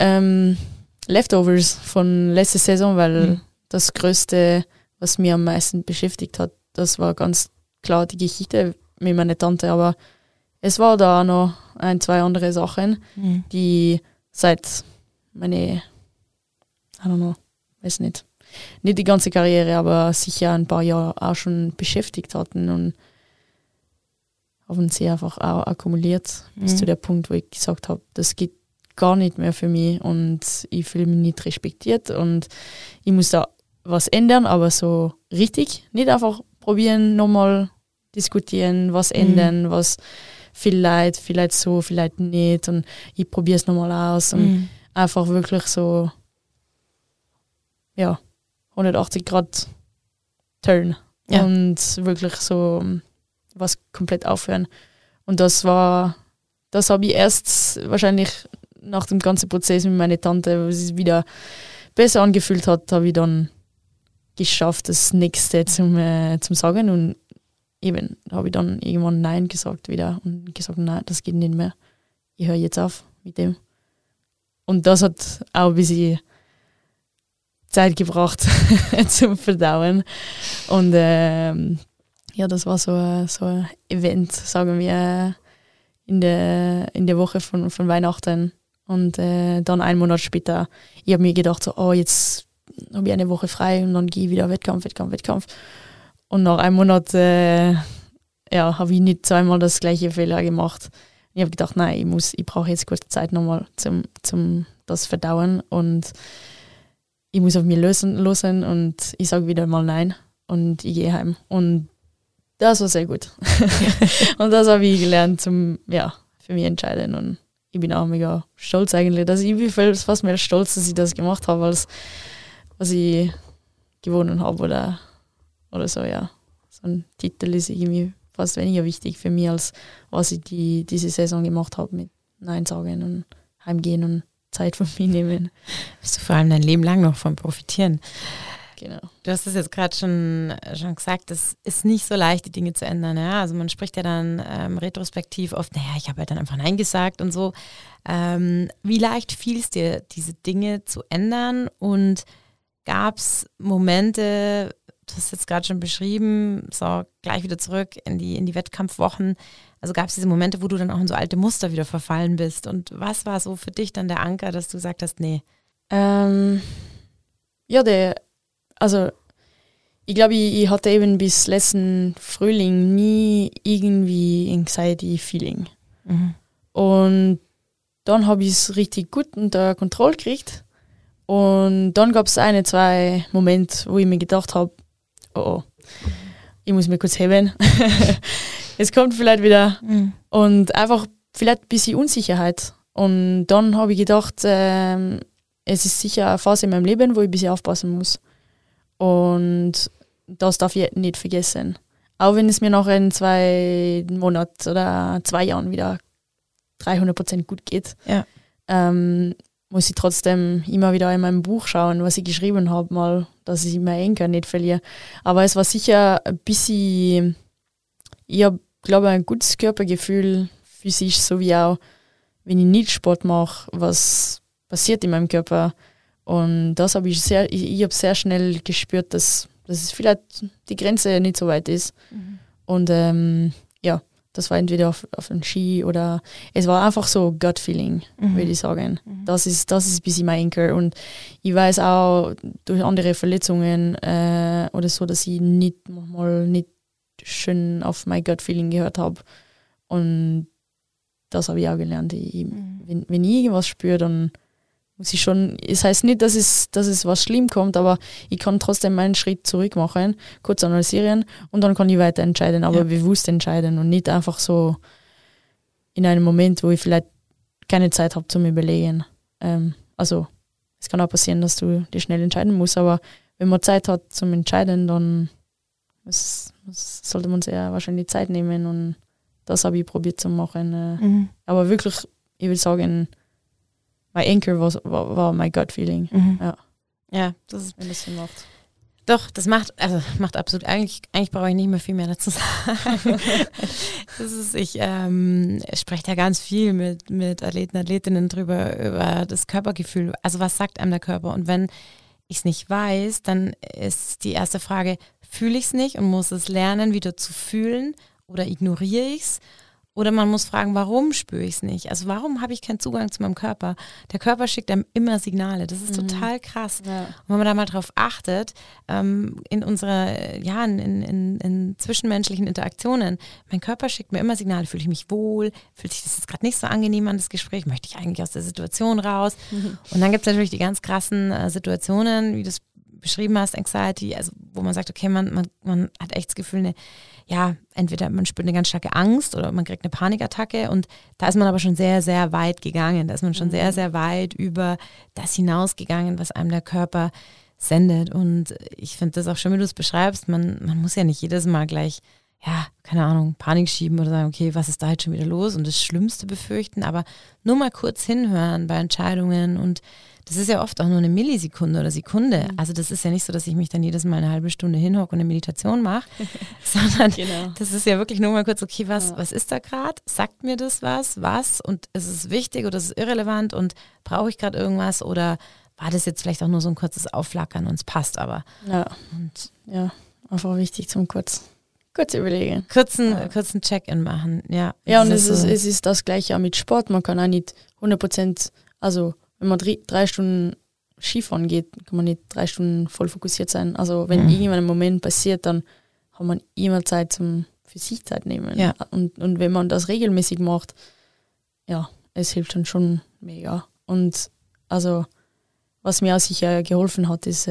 Leftovers von letzter Saison, weil das Größte, was mir am meisten beschäftigt hat, das war ganz klar die Geschichte mit meiner Tante, aber es war da auch noch 1, 2 andere Sachen, die seit weiß nicht die ganze Karriere, aber sicher ein paar Jahre auch schon beschäftigt hatten und haben sie einfach auch akkumuliert bis zu der Punkt, wo ich gesagt habe, das geht gar nicht mehr für mich und ich fühle mich nicht respektiert und ich muss da was ändern, aber so richtig, nicht einfach probieren, nochmal diskutieren, was ändern, was vielleicht so, vielleicht nicht und ich probiere es nochmal aus und einfach wirklich so 180 Grad turn und wirklich so was komplett aufhören. Und das habe ich erst wahrscheinlich nach dem ganzen Prozess mit meiner Tante, wo es wieder besser angefühlt hat, habe ich dann geschafft, das Nächste zum Sagen und eben habe ich dann irgendwann Nein gesagt wieder und gesagt, nein, das geht nicht mehr. Ich höre jetzt auf mit dem. Und das hat auch ein bisschen Zeit gebraucht zum Verdauen. Und das war so ein Event, sagen wir, in der Woche von Weihnachten. Und dann 1 Monat später, ich habe mir gedacht, so, jetzt habe ich eine Woche frei und dann gehe ich wieder Wettkampf. Und nach 1 Monat habe ich nicht zweimal das gleiche Fehler gemacht. Ich habe gedacht, nein, ich brauche jetzt kurz Zeit nochmal zum das Verdauen und ich muss auf mich losen und ich sage wieder mal nein und ich gehe heim. Und das war sehr gut. Und das habe ich gelernt, für für mich entscheiden. Und ich bin auch mega stolz eigentlich, dass ich bin fast mehr stolz, dass ich das gemacht habe, als was ich gewonnen habe oder so, ja. So ein Titel ist irgendwie fast weniger wichtig für mich, als was ich diese Saison gemacht habe mit Nein sagen und heimgehen und Zeit von mir nehmen. Wirst du vor allem dein Leben lang noch von profitieren. Genau. Du hast es jetzt gerade schon gesagt, es ist nicht so leicht, die Dinge zu ändern. Ja? Also man spricht ja dann retrospektiv oft, naja, ich habe halt dann einfach Nein gesagt und so. Wie leicht fiel es dir, diese Dinge zu ändern? Und gab es Momente, du hast jetzt gerade schon beschrieben, so gleich wieder zurück in die Wettkampfwochen. Also gab es diese Momente, wo du dann auch in so alte Muster wieder verfallen bist? Und was war so für dich dann der Anker, dass du gesagt hast, nee? Also ich glaube, ich hatte eben bis letzten Frühling nie irgendwie Anxiety-Feeling. Mhm. Und dann habe ich es richtig gut unter Kontrolle gekriegt. Und dann gab es 2 Momente, wo ich mir gedacht habe, oh, ich muss mich kurz heben. Es kommt vielleicht wieder. Mhm. Und einfach vielleicht ein bisschen Unsicherheit. Und dann habe ich gedacht, es ist sicher eine Phase in meinem Leben, wo ich ein bisschen aufpassen muss. Und das darf ich nicht vergessen. Auch wenn es mir nachher in 2 Monaten oder 2 Jahren wieder 300% gut geht, Ja. muss ich trotzdem immer wieder in meinem Buch schauen, was ich geschrieben habe, mal, dass ich meinen Anker nicht verliere. Aber es war sicher ein bisschen, ich habe, glaube ich, ein gutes Körpergefühl physisch, sowie auch, wenn ich nicht Sport mache, was passiert in meinem Körper. Und das habe ich habe sehr schnell gespürt, dass es vielleicht die Grenze nicht so weit ist. Mhm. Und das war entweder auf dem Ski oder es war einfach so Gut-Feeling, würde ich sagen. Mhm. Das ist ein bisschen mein Anker. Und ich weiß auch durch andere Verletzungen oder so, dass ich manchmal nicht schön auf mein Gut-Feeling gehört habe. Und das habe ich auch gelernt. Wenn ich irgendwas spüre, dann muss ich schon, es heißt nicht, dass es was schlimm kommt, aber ich kann trotzdem meinen Schritt zurück machen, kurz analysieren und dann kann ich weiter entscheiden, aber bewusst entscheiden und nicht einfach so in einem Moment, wo ich vielleicht keine Zeit habe zum Überlegen. Also es kann auch passieren, dass du dich schnell entscheiden musst, aber wenn man Zeit hat zum Entscheiden, dann sollte man sehr wahrscheinlich Zeit nehmen und das habe ich probiert zu machen. Aber wirklich, ich würde sagen, mein Anker war mein Gut-Feeling. Mhm. Ja, das ist, wenn das Sinn macht. Doch, das macht absolut. Eigentlich brauche ich nicht mehr viel mehr dazu sagen. Ich spreche da ganz viel mit Athleten, Athletinnen drüber, über das Körpergefühl. Also was sagt einem der Körper? Und wenn ich es nicht weiß, dann ist die erste Frage, fühle ich es nicht und muss es lernen, wieder zu fühlen oder ignoriere ich es? Oder man muss fragen, warum spüre ich es nicht? Also warum habe ich keinen Zugang zu meinem Körper? Der Körper schickt einem immer Signale. Das ist total krass. Ja. Und wenn man da mal drauf achtet, in unserer, in zwischenmenschlichen Interaktionen, mein Körper schickt mir immer Signale. Fühle ich mich wohl? Fühlt sich das jetzt gerade nicht so angenehm an, das Gespräch? Möchte ich eigentlich aus der Situation raus? Und dann gibt es natürlich die ganz krassen Situationen, wie du es beschrieben hast, Anxiety, also wo man sagt, okay, man hat echt das Gefühl, entweder man spürt eine ganz starke Angst oder man kriegt eine Panikattacke und da ist man aber schon sehr, sehr weit gegangen. Da ist man schon sehr, sehr weit über das hinausgegangen, was einem der Körper sendet. Und ich finde das auch schön, wie du es beschreibst. Man muss ja nicht jedes Mal gleich, keine Ahnung, Panik schieben oder sagen, okay, was ist da jetzt schon wieder los und das Schlimmste befürchten, aber nur mal kurz hinhören bei Entscheidungen und das ist ja oft auch nur eine Millisekunde oder Sekunde. Also das ist ja nicht so, dass ich mich dann jedes Mal eine halbe Stunde hinhocke und eine Meditation mache, sondern das ist ja wirklich nur mal kurz, okay, was ist da gerade? Sagt mir das was? Und ist es wichtig oder ist es irrelevant und brauche ich gerade irgendwas oder war das jetzt vielleicht auch nur so ein kurzes Aufflackern und es passt aber. Ja, einfach wichtig zum kurz überlegen. Kurzen Check-in machen, ja. Ja, und es ist das Gleiche auch mit Sport. Man kann auch nicht 100%, also wenn man 3 Stunden Skifahren geht, kann man nicht 3 Stunden voll fokussiert sein. Also wenn irgendwann ein Moment passiert, dann hat man immer Zeit für sich Zeit nehmen. Ja. Und wenn man das regelmäßig macht, es hilft schon mega. Und also was mir auch sicher geholfen hat, ist,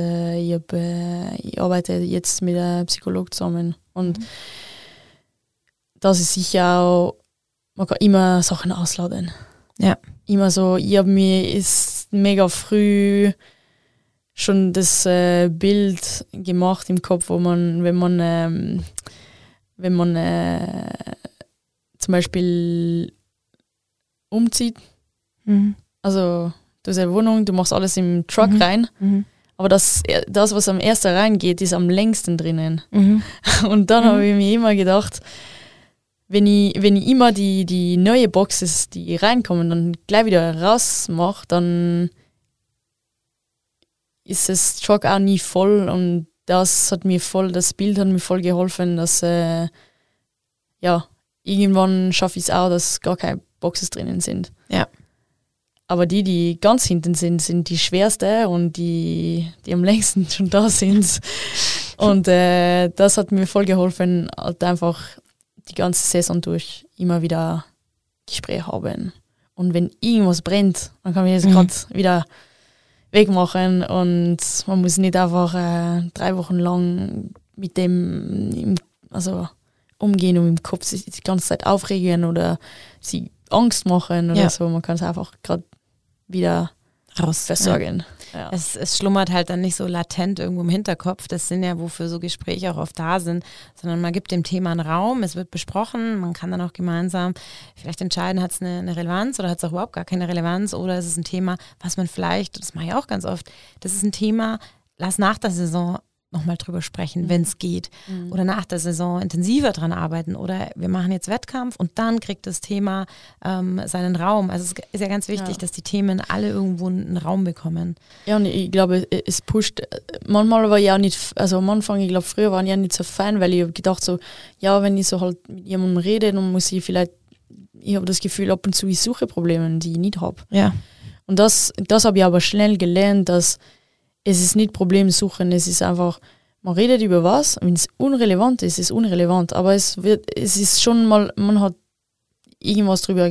ich arbeite jetzt mit einem Psychologen zusammen und das ist sicher auch man kann immer Sachen ausladen. Ja. Immer so, ich habe mir ist mega früh schon das Bild gemacht im Kopf, wo man, wenn man zum Beispiel umzieht, also du hast eine Wohnung, du machst alles im Truck rein, aber das, was am ersten reingeht, ist am längsten drinnen. Und dann habe ich mir immer gedacht, wenn ich immer die neue Boxes, die reinkommen, dann gleich wieder rausmache, dann ist das Truck auch nie voll, und das Bild hat mir voll geholfen, dass irgendwann schaffe ich es auch, dass gar keine Boxes drinnen sind. Ja. Aber die ganz hinten sind die schwerste und die am längsten schon da sind. Und das hat mir voll geholfen, halt einfach die ganze Saison durch immer wieder Gespräche haben. Und wenn irgendwas brennt, dann kann man das gerade wieder wegmachen, und man muss nicht einfach 3 Wochen lang mit dem umgehen und im Kopf sich die ganze Zeit aufregen oder sie Angst machen oder so. Man kann es einfach gerade wieder raus versorgen. Ja. Es schlummert halt dann nicht so latent irgendwo im Hinterkopf. Das sind ja, wofür so Gespräche auch oft da sind, sondern man gibt dem Thema einen Raum, es wird besprochen, man kann dann auch gemeinsam vielleicht entscheiden, hat es eine Relevanz oder hat es auch überhaupt gar keine Relevanz, oder ist es ein Thema, was man vielleicht, das mache ich auch ganz oft, das ist ein Thema, lass nach der Saison nochmal drüber sprechen, wenn es geht. Oder nach der Saison intensiver dran arbeiten. Oder wir machen jetzt Wettkampf und dann kriegt das Thema seinen Raum. Also es ist ja ganz wichtig, dass die Themen alle irgendwo einen Raum bekommen. Ja, und ich glaube, es pusht. Manchmal war ich auch nicht, also am Anfang, ich glaube, früher waren ich ja nicht so Fan, weil ich habe gedacht so, ja, wenn ich so halt mit jemandem rede, dann muss ich vielleicht, ich habe das Gefühl, ab und zu ich suche Probleme, die ich nicht habe. Ja. Und das habe ich aber schnell gelernt, dass es ist nicht Problem suchen, es ist einfach, man redet über was, wenn es unrelevant ist, ist unrelevant, aber es ist schon mal, man hat irgendwas drüber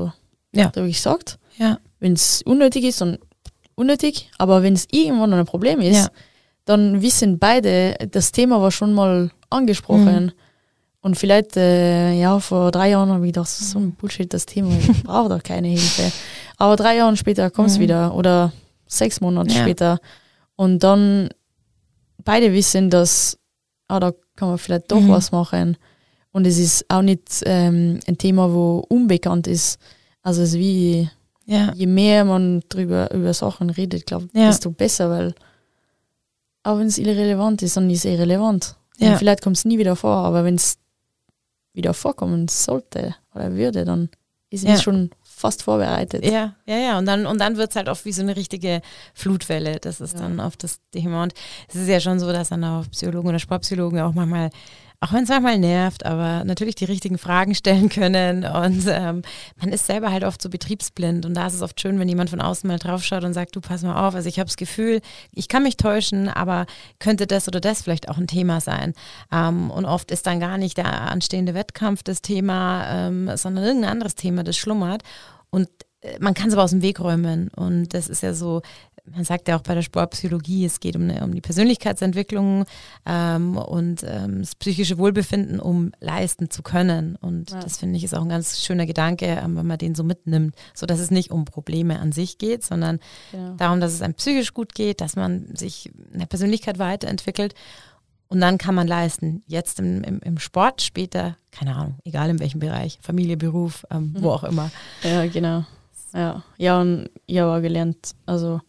gesagt. Ja. Wenn es unnötig ist, dann unnötig, aber wenn es irgendwann ein Problem ist, dann wissen beide, das Thema war schon mal angesprochen. Und vielleicht, vor 3 Jahren habe ich gedacht, so ein Bullshit, das Thema, ich brauche doch keine Hilfe. Aber 3 Jahre später kommt es wieder, oder 6 Monate später. Und dann beide wissen, dass da kann man vielleicht doch was machen. Und es ist auch nicht ein Thema, wo unbekannt ist. Also es ist wie, je mehr man über Sachen redet, glaube ich, desto besser, weil auch wenn es irrelevant ist, dann ist es irrelevant. Und vielleicht kommt es nie wieder vor, aber wenn es wieder vorkommen sollte oder würde, dann ist es schon fast vorbereitet. Ja. Und dann wird es halt oft wie so eine richtige Flutwelle. Das ist dann oft das Thema. Und es ist ja schon so, dass dann auch Psychologen oder Sportpsychologen auch manchmal, auch wenn es manchmal nervt, aber natürlich die richtigen Fragen stellen können. Und man ist selber halt oft so betriebsblind. Und da ist es oft schön, wenn jemand von außen mal drauf schaut und sagt, du, pass mal auf, also ich habe das Gefühl, ich kann mich täuschen, aber könnte das oder das vielleicht auch ein Thema sein. Und oft ist dann gar nicht der anstehende Wettkampf das Thema, sondern irgendein anderes Thema, das schlummert. Und man kann es aber aus dem Weg räumen. Und das ist ja so, man sagt ja auch bei der Sportpsychologie, es geht um die Persönlichkeitsentwicklung und das psychische Wohlbefinden, um leisten zu können. Und das finde ich ist auch ein ganz schöner Gedanke, wenn man den so mitnimmt, sodass es nicht um Probleme an sich geht, sondern darum, dass es einem psychisch gut geht, dass man sich in der Persönlichkeit weiterentwickelt. Und dann kann man leisten. Jetzt im Sport, später, keine Ahnung, egal in welchem Bereich, Familie, Beruf, wo auch immer. Ja, genau. Ja, und ich habe auch gelernt, also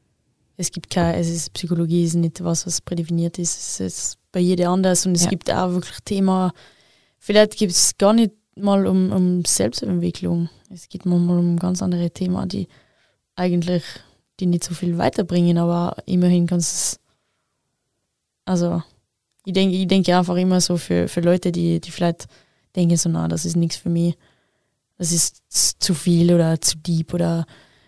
Psychologie ist nicht was prädefiniert ist, es ist bei jedem anders, und es gibt auch wirklich Thema, vielleicht gibt es gar nicht mal um Selbstentwicklung, es geht manchmal um ganz andere Themen, die eigentlich nicht so viel weiterbringen, aber immerhin kannst es, also ich denke einfach immer so für Leute, die vielleicht denken so, na, das ist nichts für mich, das ist zu viel oder zu deep oder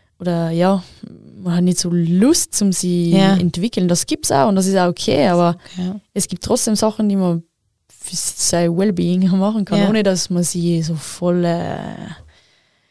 man hat nicht so Lust zum sie entwickeln. Das gibt es auch und das ist auch okay, aber es gibt trotzdem Sachen, die man für sein Wellbeing machen kann, ohne dass man sie so voll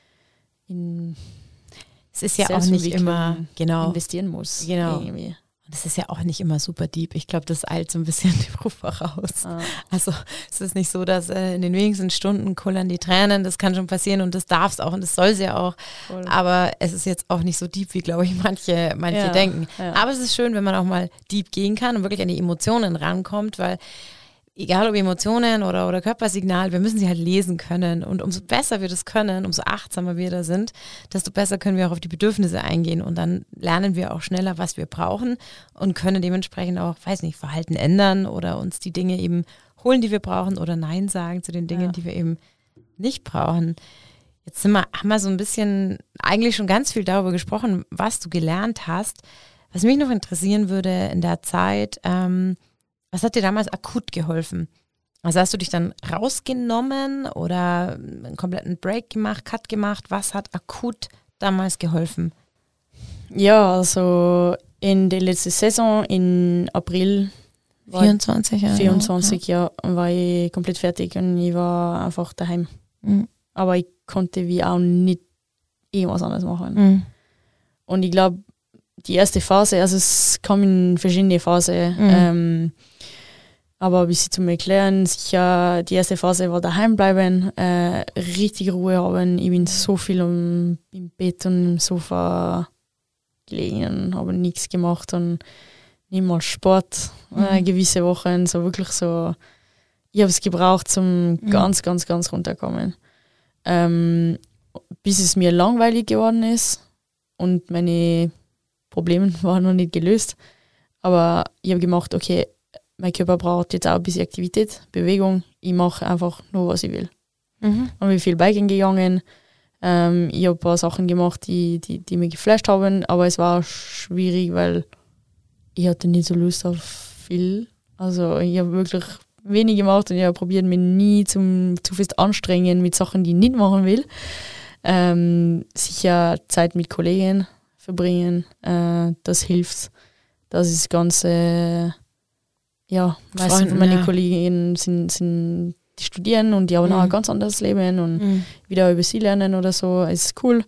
in es ist ja auch nicht immer investieren muss. Genau. Irgendwie. Das ist ja auch nicht immer super deep. Ich glaube, das eilt so ein bisschen die Beruf voraus. Also es ist nicht so, dass in den wenigsten Stunden kullern die Tränen. Das kann schon passieren und das darf es auch und das soll es ja auch. Voll. Aber es ist jetzt auch nicht so deep, wie, glaube ich, manche denken. Ja. Aber es ist schön, wenn man auch mal deep gehen kann und wirklich an die Emotionen rankommt, weil egal ob Emotionen oder Körpersignal, wir müssen sie halt lesen können. Und umso besser wir das können, umso achtsamer wir da sind, desto besser können wir auch auf die Bedürfnisse eingehen. Und dann lernen wir auch schneller, was wir brauchen und können dementsprechend auch, Verhalten ändern oder uns die Dinge eben holen, die wir brauchen oder Nein sagen zu den Dingen, die wir eben nicht brauchen. Jetzt haben wir so ein bisschen eigentlich schon ganz viel darüber gesprochen, was du gelernt hast. Was mich noch interessieren würde in der Zeit, was hat dir damals akut geholfen? Also hast du dich dann rausgenommen oder einen kompletten Break gemacht, Cut gemacht? Was hat akut damals geholfen? Ja, also in der letzten Saison, in April 24, war ich komplett fertig und ich war einfach daheim. Mhm. Aber ich konnte wie auch nicht irgendwas anderes machen. Mhm. Und ich glaube, die erste Phase, also es kam in verschiedene Phasen, aber ein bisschen zum Erklären, sicher die erste Phase war daheim bleiben, richtig Ruhe haben. Ich bin so viel im Bett und im Sofa gelegen und habe nichts gemacht und nicht mal Sport, gewisse Wochen, so wirklich so, ich habe es gebraucht zum ganz, ganz, ganz runterkommen. Bis es mir langweilig geworden ist und meine Probleme waren noch nicht gelöst, aber ich habe gemacht, okay, mein Körper braucht jetzt auch ein bisschen Aktivität, Bewegung. Ich mache einfach nur, was ich will. Mhm. Dann bin ich viel Biken gegangen. Ich habe ein paar Sachen gemacht, die mich geflasht haben, aber es war schwierig, weil ich hatte nicht so Lust auf viel. Also ich habe wirklich wenig gemacht und ich habe probiert, mich nie zu fest anstrengen mit Sachen, die ich nicht machen will. Sicher Zeit mit Kollegen verbringen, das hilft. Das ist das Ganze... Ja, meistens von meinen Kollegen sind die studieren und die haben auch ein ganz anderes Leben und wieder über sie lernen oder so. Es ist cool.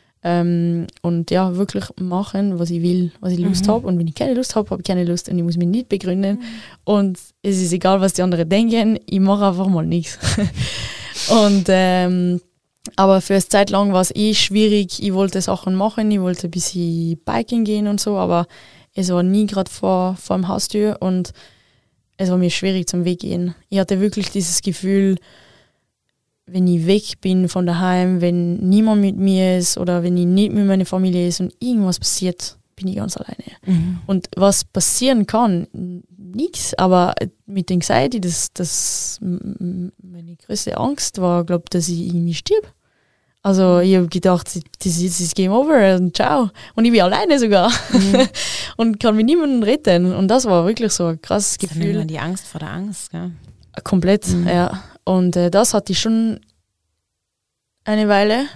Und ja, wirklich machen, was ich will, was ich Lust habe. Und wenn ich keine Lust habe, habe ich keine Lust und ich muss mich nicht begründen. Und es ist egal, was die anderen denken, ich mache einfach mal nichts. Und aber für eine Zeit lang war es schwierig. Ich wollte Sachen machen, ich wollte ein bisschen Biking gehen und so, aber es war nie gerade vor dem Haustür und es war mir schwierig zum Weggehen. Ich hatte wirklich dieses Gefühl, wenn ich weg bin von daheim, wenn niemand mit mir ist oder wenn ich nicht mit meiner Familie ist und irgendwas passiert, bin ich ganz alleine. Mhm. Und was passieren kann, nichts, aber mit der Anxiety, das meine größte Angst war, glaube ich, dass ich irgendwie stirb. Also ich habe gedacht, das ist Game Over und ciao. Und ich bin alleine sogar und kann mich niemanden retten. Und das war wirklich so ein krasses Gefühl. Das ist immer die Angst vor der Angst, gell? Komplett, ja. Und das hatte ich schon eine Weile.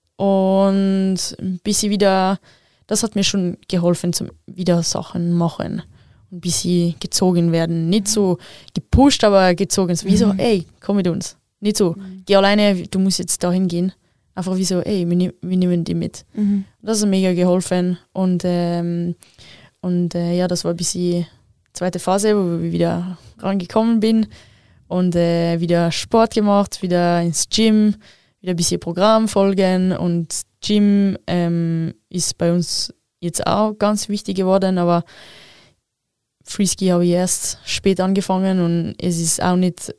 Und bis ich wieder, das hat mir schon geholfen, zum wieder Sachen machen. Und bis sie gezogen werden. Nicht so gepusht, aber gezogen. So wie so, ey, komm mit uns. Nicht so, geh alleine, du musst jetzt dahin gehen. Einfach wie so, ey, wir nehmen die mit. Mhm. Das hat mega geholfen. Und ja, das war ein bisschen die zweite Phase, wo ich wieder rangekommen bin. Und wieder Sport gemacht, wieder ins Gym, wieder ein bisschen Programm folgen. Und Gym ist bei uns jetzt auch ganz wichtig geworden, aber Freeski habe ich erst spät angefangen und es ist auch nicht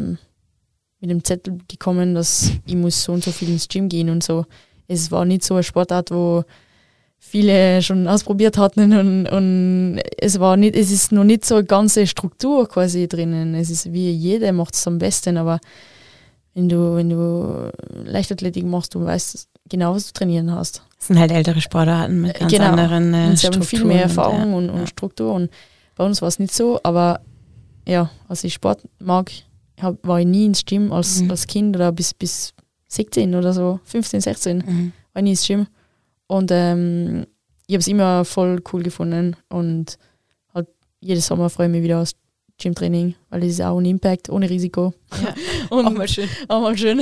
mit dem Zettel gekommen, dass ich muss so und so viel ins Gym gehen und so. Es war nicht so eine Sportart, wo viele schon ausprobiert hatten und es ist noch nicht so eine ganze Struktur quasi drinnen. Es ist wie jeder macht es am besten, aber wenn du Leichtathletik machst, du weißt genau, was du trainieren hast. Das sind halt ältere Sportarten mit ganz anderen Strukturen. Sie haben viel mehr Erfahrung und Struktur und bei uns war es nicht so, aber ja, als ich Sport mag, war ich nie ins Gym als Kind oder bis 16 oder so, 15, 16 war ich nie ins Gym. Und ich habe es immer voll cool gefunden und halt jedes Sommer freue ich mich wieder aufs Gymtraining, weil es ist auch ohne Impact, ohne Risiko. Ja, und auch mal schön. Auch mal schön.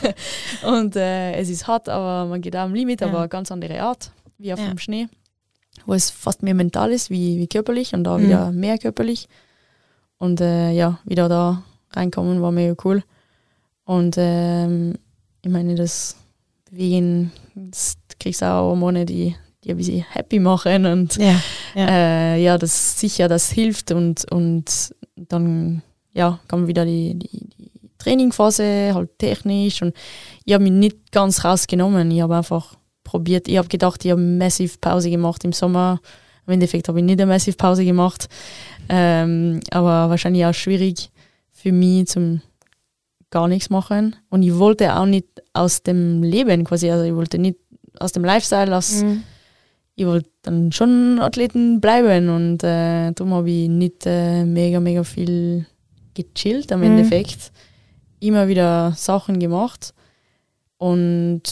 Und es ist hart, aber man geht auch am Limit, aber eine ganz andere Art, wie auf dem Schnee. wo es fast mehr mental ist wie körperlich und da wieder mehr körperlich. Und wieder da reinkommen war mega cool. Und ich meine, das Bewegen, das kriegst du auch Hormone, die ein bisschen happy machen und das ist sicher, das hilft und dann kann man wieder die Trainingphase, halt technisch, und ich habe mich nicht ganz rausgenommen, ich habe einfach probiert, ich habe gedacht, ich habe massiv Pause gemacht im Sommer, im Endeffekt habe ich nicht eine massiv Pause gemacht, aber wahrscheinlich auch schwierig für mich zum gar nichts machen, und ich wollte auch nicht aus dem Leben quasi, also ich wollte nicht aus dem Lifestyle, ich wollte dann schon Athleten bleiben, und darum habe ich nicht mega viel gechillt am Endeffekt. Immer wieder Sachen gemacht und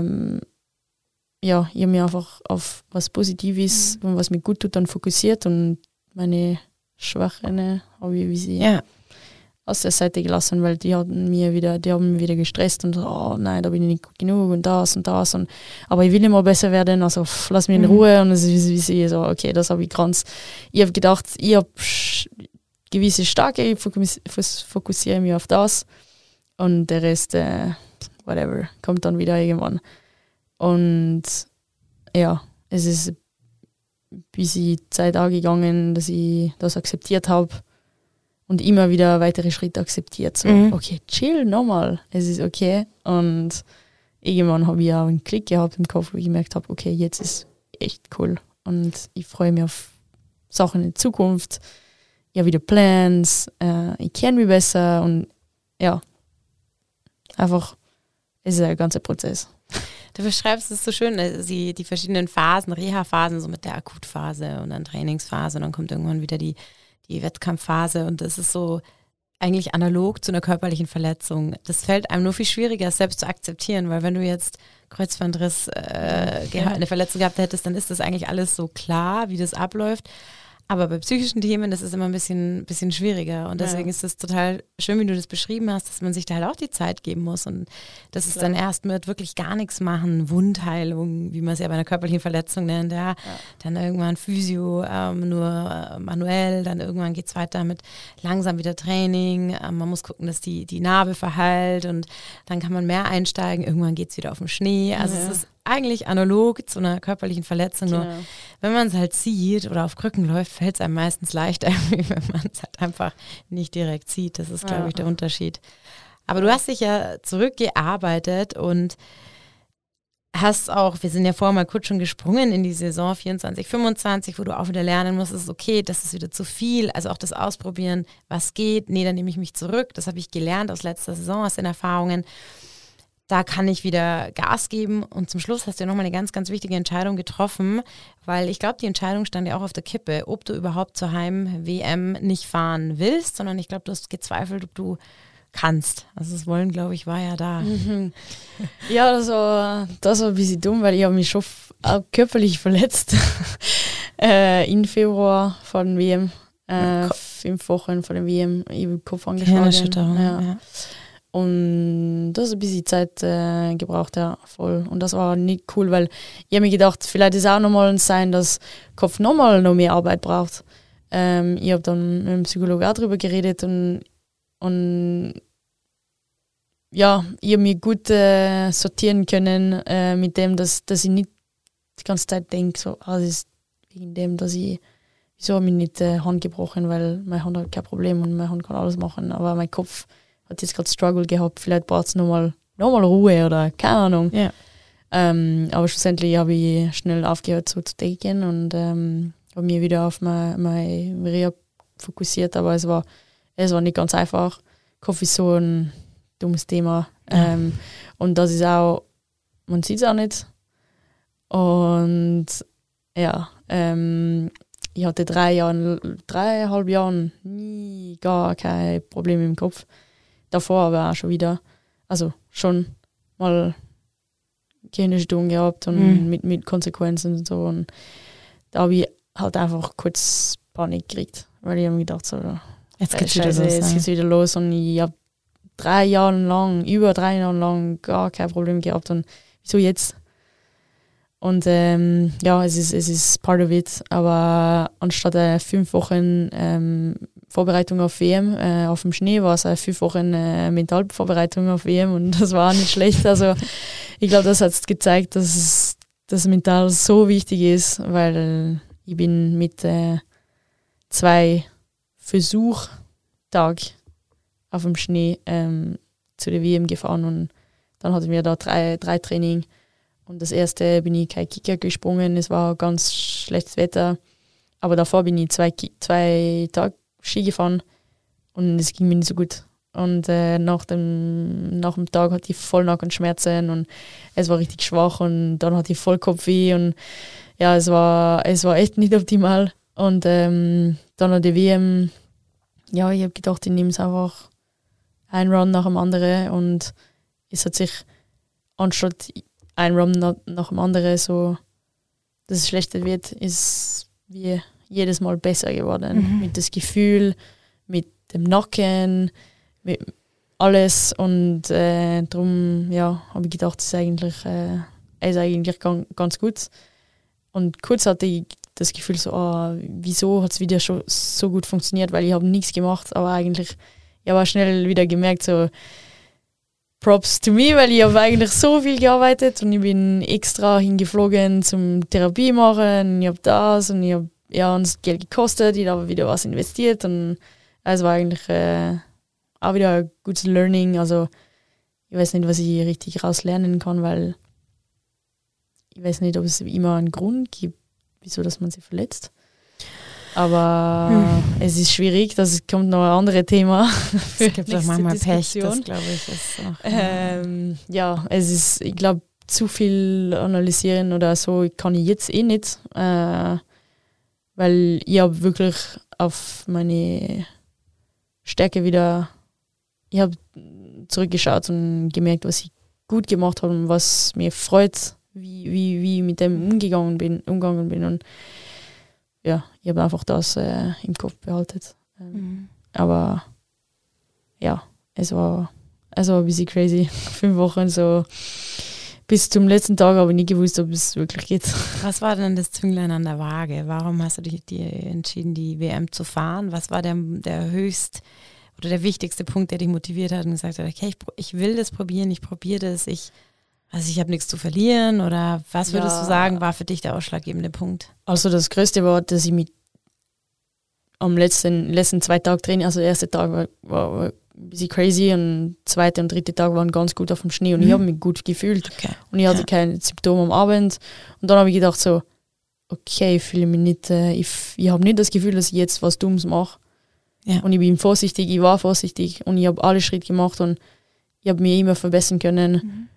ich habe mich einfach auf was Positives und was mir gut tut dann fokussiert, und meine Schwächen habe ich wie sie aus der Seite gelassen, weil die haben mich wieder gestresst und oh nein, da bin ich nicht gut genug und das und das, aber ich will immer besser werden, also lass mich in Ruhe, und es ist wie sie so, okay, das habe ich ganz, ich habe gedacht, ich habe gewisse Stärke, ich fokussiere mich auf das und der Rest, whatever, kommt dann wieder irgendwann. Und ja, es ist ein bisschen Zeit angegangen, dass ich das akzeptiert habe und immer wieder weitere Schritte akzeptiert. So, okay, chill, nochmal, es ist okay. Und irgendwann habe ich auch einen Klick gehabt im Kopf, wo ich gemerkt habe, okay, jetzt ist echt cool. Und ich freue mich auf Sachen in Zukunft. Ich habe wieder Plans, ich kenne mich besser und ja, einfach, es ist ein ganzer Prozess. Du beschreibst es so schön, die verschiedenen Phasen, Reha-Phasen, so mit der Akutphase und dann Trainingsphase, und dann kommt irgendwann wieder die Wettkampfphase, und das ist so eigentlich analog zu einer körperlichen Verletzung. Das fällt einem nur viel schwieriger, es selbst zu akzeptieren, weil wenn du jetzt Kreuzbandriss, eine Verletzung gehabt hättest, dann ist das eigentlich alles so klar, wie das abläuft. Aber bei psychischen Themen, das ist immer ein bisschen schwieriger, und deswegen ist es total schön, wie du das beschrieben hast, dass man sich da halt auch die Zeit geben muss, und das ist dann erst mit wirklich gar nichts machen, Wundheilung, wie man es ja bei einer körperlichen Verletzung nennt, dann irgendwann Physio, nur manuell, dann irgendwann geht es weiter mit langsam wieder Training, man muss gucken, dass die Narbe verheilt, und dann kann man mehr einsteigen, irgendwann geht es wieder auf den Schnee, also es ist eigentlich analog zu einer körperlichen Verletzung, nur wenn man es halt sieht oder auf Krücken läuft, fällt es einem meistens leichter, wenn man es halt einfach nicht direkt sieht. Das ist, glaube ich, der Unterschied. Aber du hast dich ja zurückgearbeitet und hast auch, wir sind ja vorher mal kurz schon gesprungen in die Saison 24, 25, wo du auch wieder lernen musst, es ist okay, das ist wieder zu viel, also auch das Ausprobieren, was geht, nee, dann nehme ich mich zurück, das habe ich gelernt aus letzter Saison, aus den Erfahrungen. Da kann ich wieder Gas geben, und zum Schluss hast du ja nochmal eine ganz, ganz wichtige Entscheidung getroffen, weil ich glaube, die Entscheidung stand ja auch auf der Kippe, ob du überhaupt zur Heim-WM nicht fahren willst, sondern ich glaube, du hast gezweifelt, ob du kannst. Also das Wollen, glaube ich, war ja da. Ja, das war ein bisschen dumm, weil ich habe mich schon auch körperlich verletzt im Februar vor der WM, 5 Wochen vor der WM, ich habe den Kopf angeschlagen. Ja. Und das hat ein bisschen Zeit gebraucht, ja, voll. Und das war nicht cool, weil ich habe mir gedacht, vielleicht ist auch nochmal ein Sein, dass der Kopf nochmal noch mehr Arbeit braucht. Ich habe dann mit dem Psychologen auch darüber geredet, und ja, ich habe mich gut sortieren können mit dem, dass ich nicht die ganze Zeit denke, so, das ist wegen dem, dass wieso habe ich nicht Hand gebrochen, weil meine Hand hat kein Problem und meine Hand kann alles machen, aber mein Kopf hat jetzt gerade Struggle gehabt, vielleicht braucht es nochmal Ruhe oder keine Ahnung. Ja. Aber schlussendlich habe ich schnell aufgehört so zu denken und habe mich wieder auf mein Reha fokussiert, aber es war nicht ganz einfach. Kopf ist so ein dummes Thema. Und das ist auch, man sieht es auch nicht. Und ja, ich hatte 3,5 Jahre nie gar kein Problem im Kopf. Davor aber auch schon wieder, also schon mal Gehirnerschütterung gehabt und mit Konsequenzen und so. Und da habe ich halt einfach kurz Panik gekriegt, weil ich habe mir gedacht, so, jetzt geht's wieder los. Und ich habe über 3 Jahre lang gar kein Problem gehabt. Und wieso jetzt? Und es ist part of it, aber anstatt 5 Wochen Vorbereitung auf WM auf dem Schnee, war es 5 Wochen Mentalvorbereitung auf WM und das war nicht schlecht. Also ich glaube, das hat gezeigt, dass das mental so wichtig ist, weil ich bin mit 2 Versuchtag auf dem Schnee zu der WM gefahren und dann hatten wir da 3 Training. Und das erste bin ich kein Kicker gesprungen, es war ganz schlechtes Wetter. Aber davor bin ich 2 Tage Ski gefahren und es ging mir nicht so gut. Und nach dem Tag hatte ich voll Nackenschmerzen und es war richtig schwach und dann hatte ich voll Kopfweh und ja, es war echt nicht optimal. Und dann an der WM, ja, ich habe gedacht, ich nehme es einfach ein Run nach dem anderen und es hat sich anstatt ein Run nach dem anderen so, dass es schlechter wird, ist wie jedes Mal besser geworden. Mit das Gefühl, mit dem Nacken, mit alles und darum habe ich gedacht, es ist eigentlich ganz gut. Und kurz hatte ich das Gefühl so, wieso hat es wieder schon so gut funktioniert, weil ich habe nichts gemacht, aber eigentlich, ich habe auch schnell wieder gemerkt, so Props to me, weil ich habe eigentlich so viel gearbeitet und ich bin extra hingeflogen zum Therapie machen, ich habe das und ich habe uns Geld gekostet, ich habe wieder was investiert und es war eigentlich auch wieder ein gutes Learning, also ich weiß nicht, was ich richtig rauslernen kann, weil ich weiß nicht, ob es immer einen Grund gibt, wieso dass man sich verletzt. Aber es ist schwierig, das kommt noch ein anderes Thema. Es gibt auch manchmal Pech, das glaube ich ist auch. Es ist, ich glaube, zu viel analysieren oder so kann ich jetzt nicht, weil ich habe wirklich auf meine Stärke wieder, ich habe zurückgeschaut und gemerkt, was ich gut gemacht habe und was mir freut, wie ich mit dem umgegangen bin und ja, ich habe einfach das im Kopf behalten. Aber ja, es war ein bisschen crazy. 5 Wochen so. Bis zum letzten Tag habe ich nicht gewusst, ob es wirklich geht. Was war denn das Zünglein an der Waage? Warum hast du dich entschieden, die WM zu fahren? Was war der höchst oder der wichtigste Punkt, der dich motiviert hat und gesagt hat, okay, ich will das probieren, ich probiere das, ich habe nichts zu verlieren oder was würdest du sagen, war für dich der ausschlaggebende Punkt? Also das Größte war, dass ich mich am letzten 2 Tagen Training, also der erste Tag war ein bisschen crazy und 2. und 3. Tag waren ganz gut auf dem Schnee und ich habe mich gut gefühlt und ich hatte keine Symptome am Abend und dann habe ich gedacht so, okay, ich fühle mich nicht, ich habe nicht das Gefühl, dass ich jetzt was Dummes mache und ich bin vorsichtig, ich war vorsichtig und ich habe alle Schritte gemacht und ich habe mich immer verbessern können.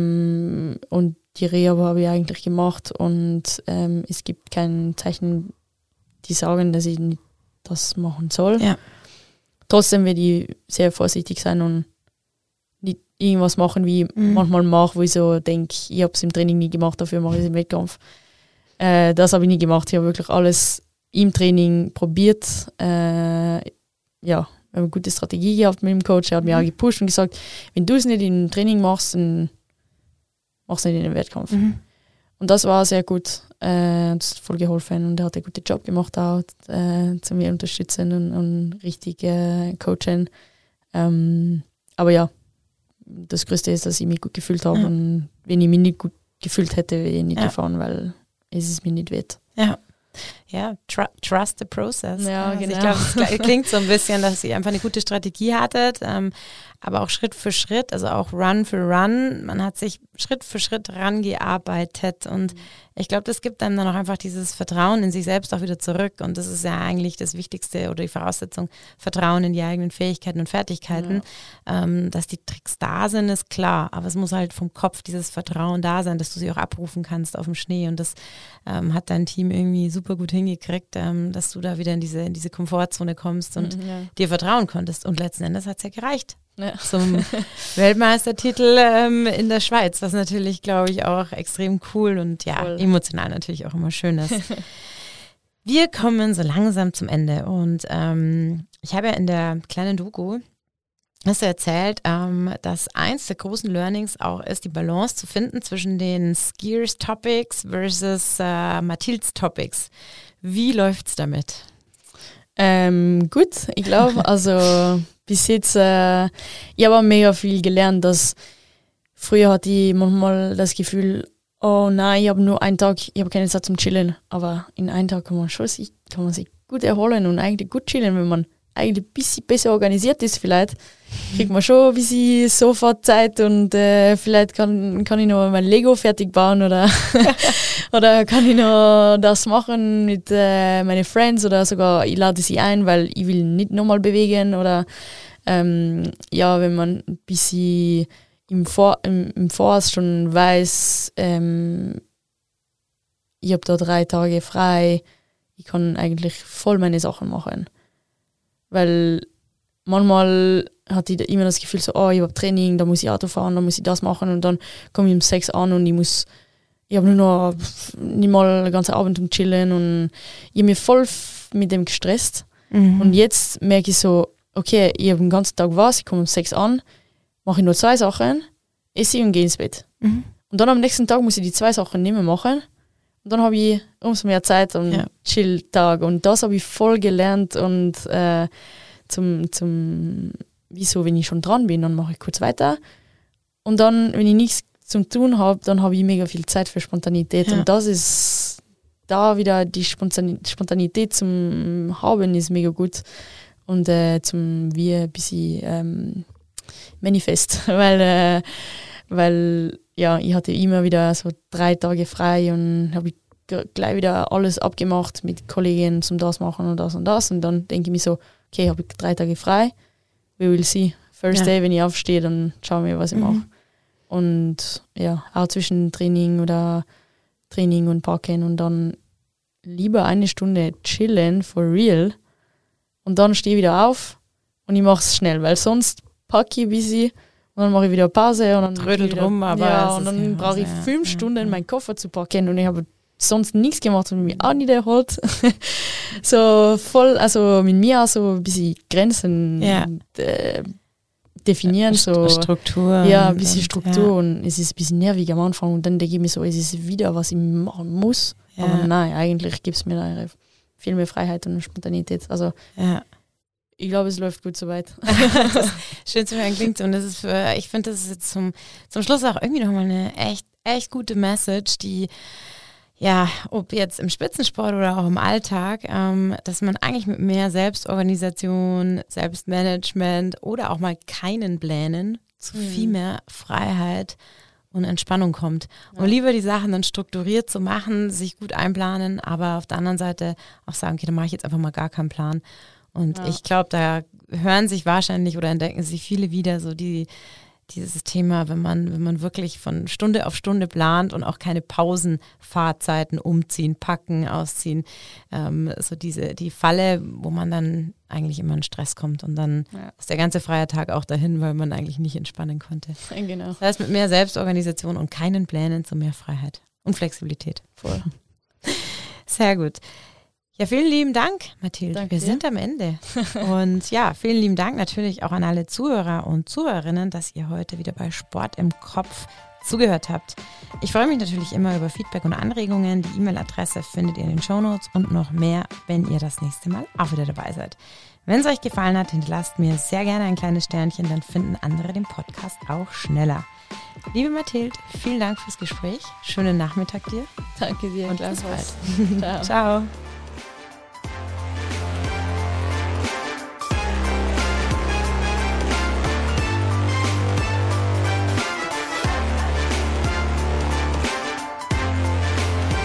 Und die Reha habe ich eigentlich gemacht und es gibt kein Zeichen, die sagen, dass ich nicht das machen soll. Ja. Trotzdem werde ich sehr vorsichtig sein und nicht irgendwas machen, wie ich manchmal mache, wo ich so denke, ich habe es im Training nie gemacht, dafür mache ich es im Wettkampf. Das habe ich nie gemacht. Ich habe wirklich alles im Training probiert. Wir haben eine gute Strategie gehabt mit dem Coach. Er hat mich auch gepusht und gesagt, wenn du es nicht im Training machst, dann machst du nicht in den Wettkampf. Und das war sehr gut. Das hat voll geholfen und er hat einen guten Job gemacht, auch zu mir unterstützen und richtig coachen. Aber ja, das Größte ist, dass ich mich gut gefühlt habe und wenn ich mich nicht gut gefühlt hätte, wäre ich nicht gefahren, weil es ist mir nicht wert. Ja, trust the process. Ja, genau. Ich glaube, es klingt so ein bisschen, dass ihr einfach eine gute Strategie hattet, aber auch Schritt für Schritt, also auch Run für Run. Man hat sich Schritt für Schritt rangearbeitet und ich glaube, das gibt einem dann auch einfach dieses Vertrauen in sich selbst auch wieder zurück und das ist ja eigentlich das Wichtigste oder die Voraussetzung, Vertrauen in die eigenen Fähigkeiten und Fertigkeiten. Dass die Tricks da sind, ist klar, aber es muss halt vom Kopf dieses Vertrauen da sein, dass du sie auch abrufen kannst auf dem Schnee und das hat dein Team irgendwie super gut hingekriegt, dass du da wieder in diese Komfortzone kommst und dir vertrauen konntest und letzten Endes hat es ja gereicht. Zum Weltmeistertitel in der Schweiz, was natürlich, glaube ich, auch extrem cool und emotional natürlich auch immer schön ist. Wir kommen so langsam zum Ende und ich habe ja in der kleinen Doku hast du erzählt, dass eins der großen Learnings auch ist, die Balance zu finden zwischen den Skiers Topics versus Mathildes Topics. Wie läuft's damit? Gut, ich glaube, also bis jetzt, ich habe mega viel gelernt, dass früher hatte ich manchmal das Gefühl, oh nein, ich habe nur einen Tag, ich habe keine Zeit zum Chillen, aber in einem Tag kann man sich gut erholen und eigentlich gut chillen, wenn man eigentlich ein bisschen besser organisiert ist vielleicht, kriegt man schon ein bisschen Sofa-Zeit und vielleicht kann ich noch mein Lego fertig bauen oder, oder kann ich noch das machen mit meinen Friends oder sogar ich lade sie ein, weil ich will nicht nochmal bewegen oder ja, wenn man ein bisschen im Voraus schon weiß, ich habe da 3 Tage frei, ich kann eigentlich voll meine Sachen machen. Weil manchmal hatte ich immer das Gefühl so, oh, ich habe Training, da muss ich Auto fahren, da muss ich das machen und dann komme ich um 6 an und ich habe nur noch nicht mal den ganzen Abend um chillen und ich habe mich voll mit dem gestresst. Und jetzt merke ich so, okay, ich habe den ganzen Tag was, ich komme um 6 an, mache ich nur 2 Sachen, esse und gehe ins Bett. Und dann am nächsten Tag muss ich die 2 Sachen nicht mehr machen. Und dann habe ich umso mehr Zeit am Chill-Tag. Und das habe ich voll gelernt. Und wieso, wenn ich schon dran bin, dann mache ich kurz weiter. Und dann, wenn ich nichts zum Tun habe, dann habe ich mega viel Zeit für Spontanität. Und das ist da wieder die Spontanität zum Haben ist mega gut. Und zum wie ein bisschen Manifest. Weil ja, ich hatte immer wieder so 3 Tage frei und habe gleich wieder alles abgemacht mit Kolleginnen zum das machen und das und das. Und dann denke ich mir so, okay, habe ich 3 Tage frei, we will see. First day, wenn ich aufstehe, dann schauen wir, was ich mache. Und ja, auch zwischen Training und Parken und dann lieber 1 Stunde chillen, for real. Und dann stehe ich wieder auf und ich mache es schnell, weil sonst packe ich ein bisschen und dann mache ich wieder Pause und dann trödelt rum, aber ja, und dann brauche ich 5 Stunden, meinen Koffer zu packen und ich habe sonst nichts gemacht und mich auch nicht erholt. So voll, also mit mir auch so ein bisschen Grenzen definieren. So Struktur. Ja, ein bisschen Struktur und es ist ein bisschen nervig am Anfang und dann denke ich mir so, es ist wieder, was ich machen muss. Ja. Aber nein, eigentlich gibt es mir da viel mehr Freiheit und Spontanität. Also ich glaube, es läuft gut soweit. Schön zu hören klingt und das ist ich finde, das ist jetzt zum Schluss auch irgendwie nochmal eine echt gute Message, die ja, ob jetzt im Spitzensport oder auch im Alltag, dass man eigentlich mit mehr Selbstorganisation, Selbstmanagement oder auch mal keinen Plänen zu viel mehr Freiheit und Entspannung kommt. Ja. Und lieber die Sachen dann strukturiert zu machen, sich gut einplanen, aber auf der anderen Seite auch sagen, okay, dann mache ich jetzt einfach mal gar keinen Plan. Und ich glaube, da hören sich wahrscheinlich oder entdecken sich viele wieder so dieses Thema, wenn man wirklich von Stunde auf Stunde plant und auch keine Pausenfahrzeiten umziehen, packen, ausziehen, so die Falle, wo man dann eigentlich immer in Stress kommt und dann ist der ganze freie Tag auch dahin, weil man eigentlich nicht entspannen konnte. Genau. Das heißt, mit mehr Selbstorganisation und keinen Plänen zu mehr Freiheit und Flexibilität. Voll. Sehr gut. Ja, vielen lieben Dank, Mathilde. Danke Wir dir. sind am Ende. Und ja, vielen lieben Dank natürlich auch an alle Zuhörer und Zuhörerinnen, dass ihr heute wieder bei Sport im Kopf zugehört habt. Ich freue mich natürlich immer über Feedback und Anregungen. Die E-Mail-Adresse findet ihr in den Shownotes und noch mehr, wenn ihr das nächste Mal auch wieder dabei seid. Wenn es euch gefallen hat, hinterlasst mir sehr gerne ein kleines Sternchen, dann finden andere den Podcast auch schneller. Liebe Mathilde, vielen Dank fürs Gespräch. Schönen Nachmittag dir. Danke dir. Und bis bald. Ciao.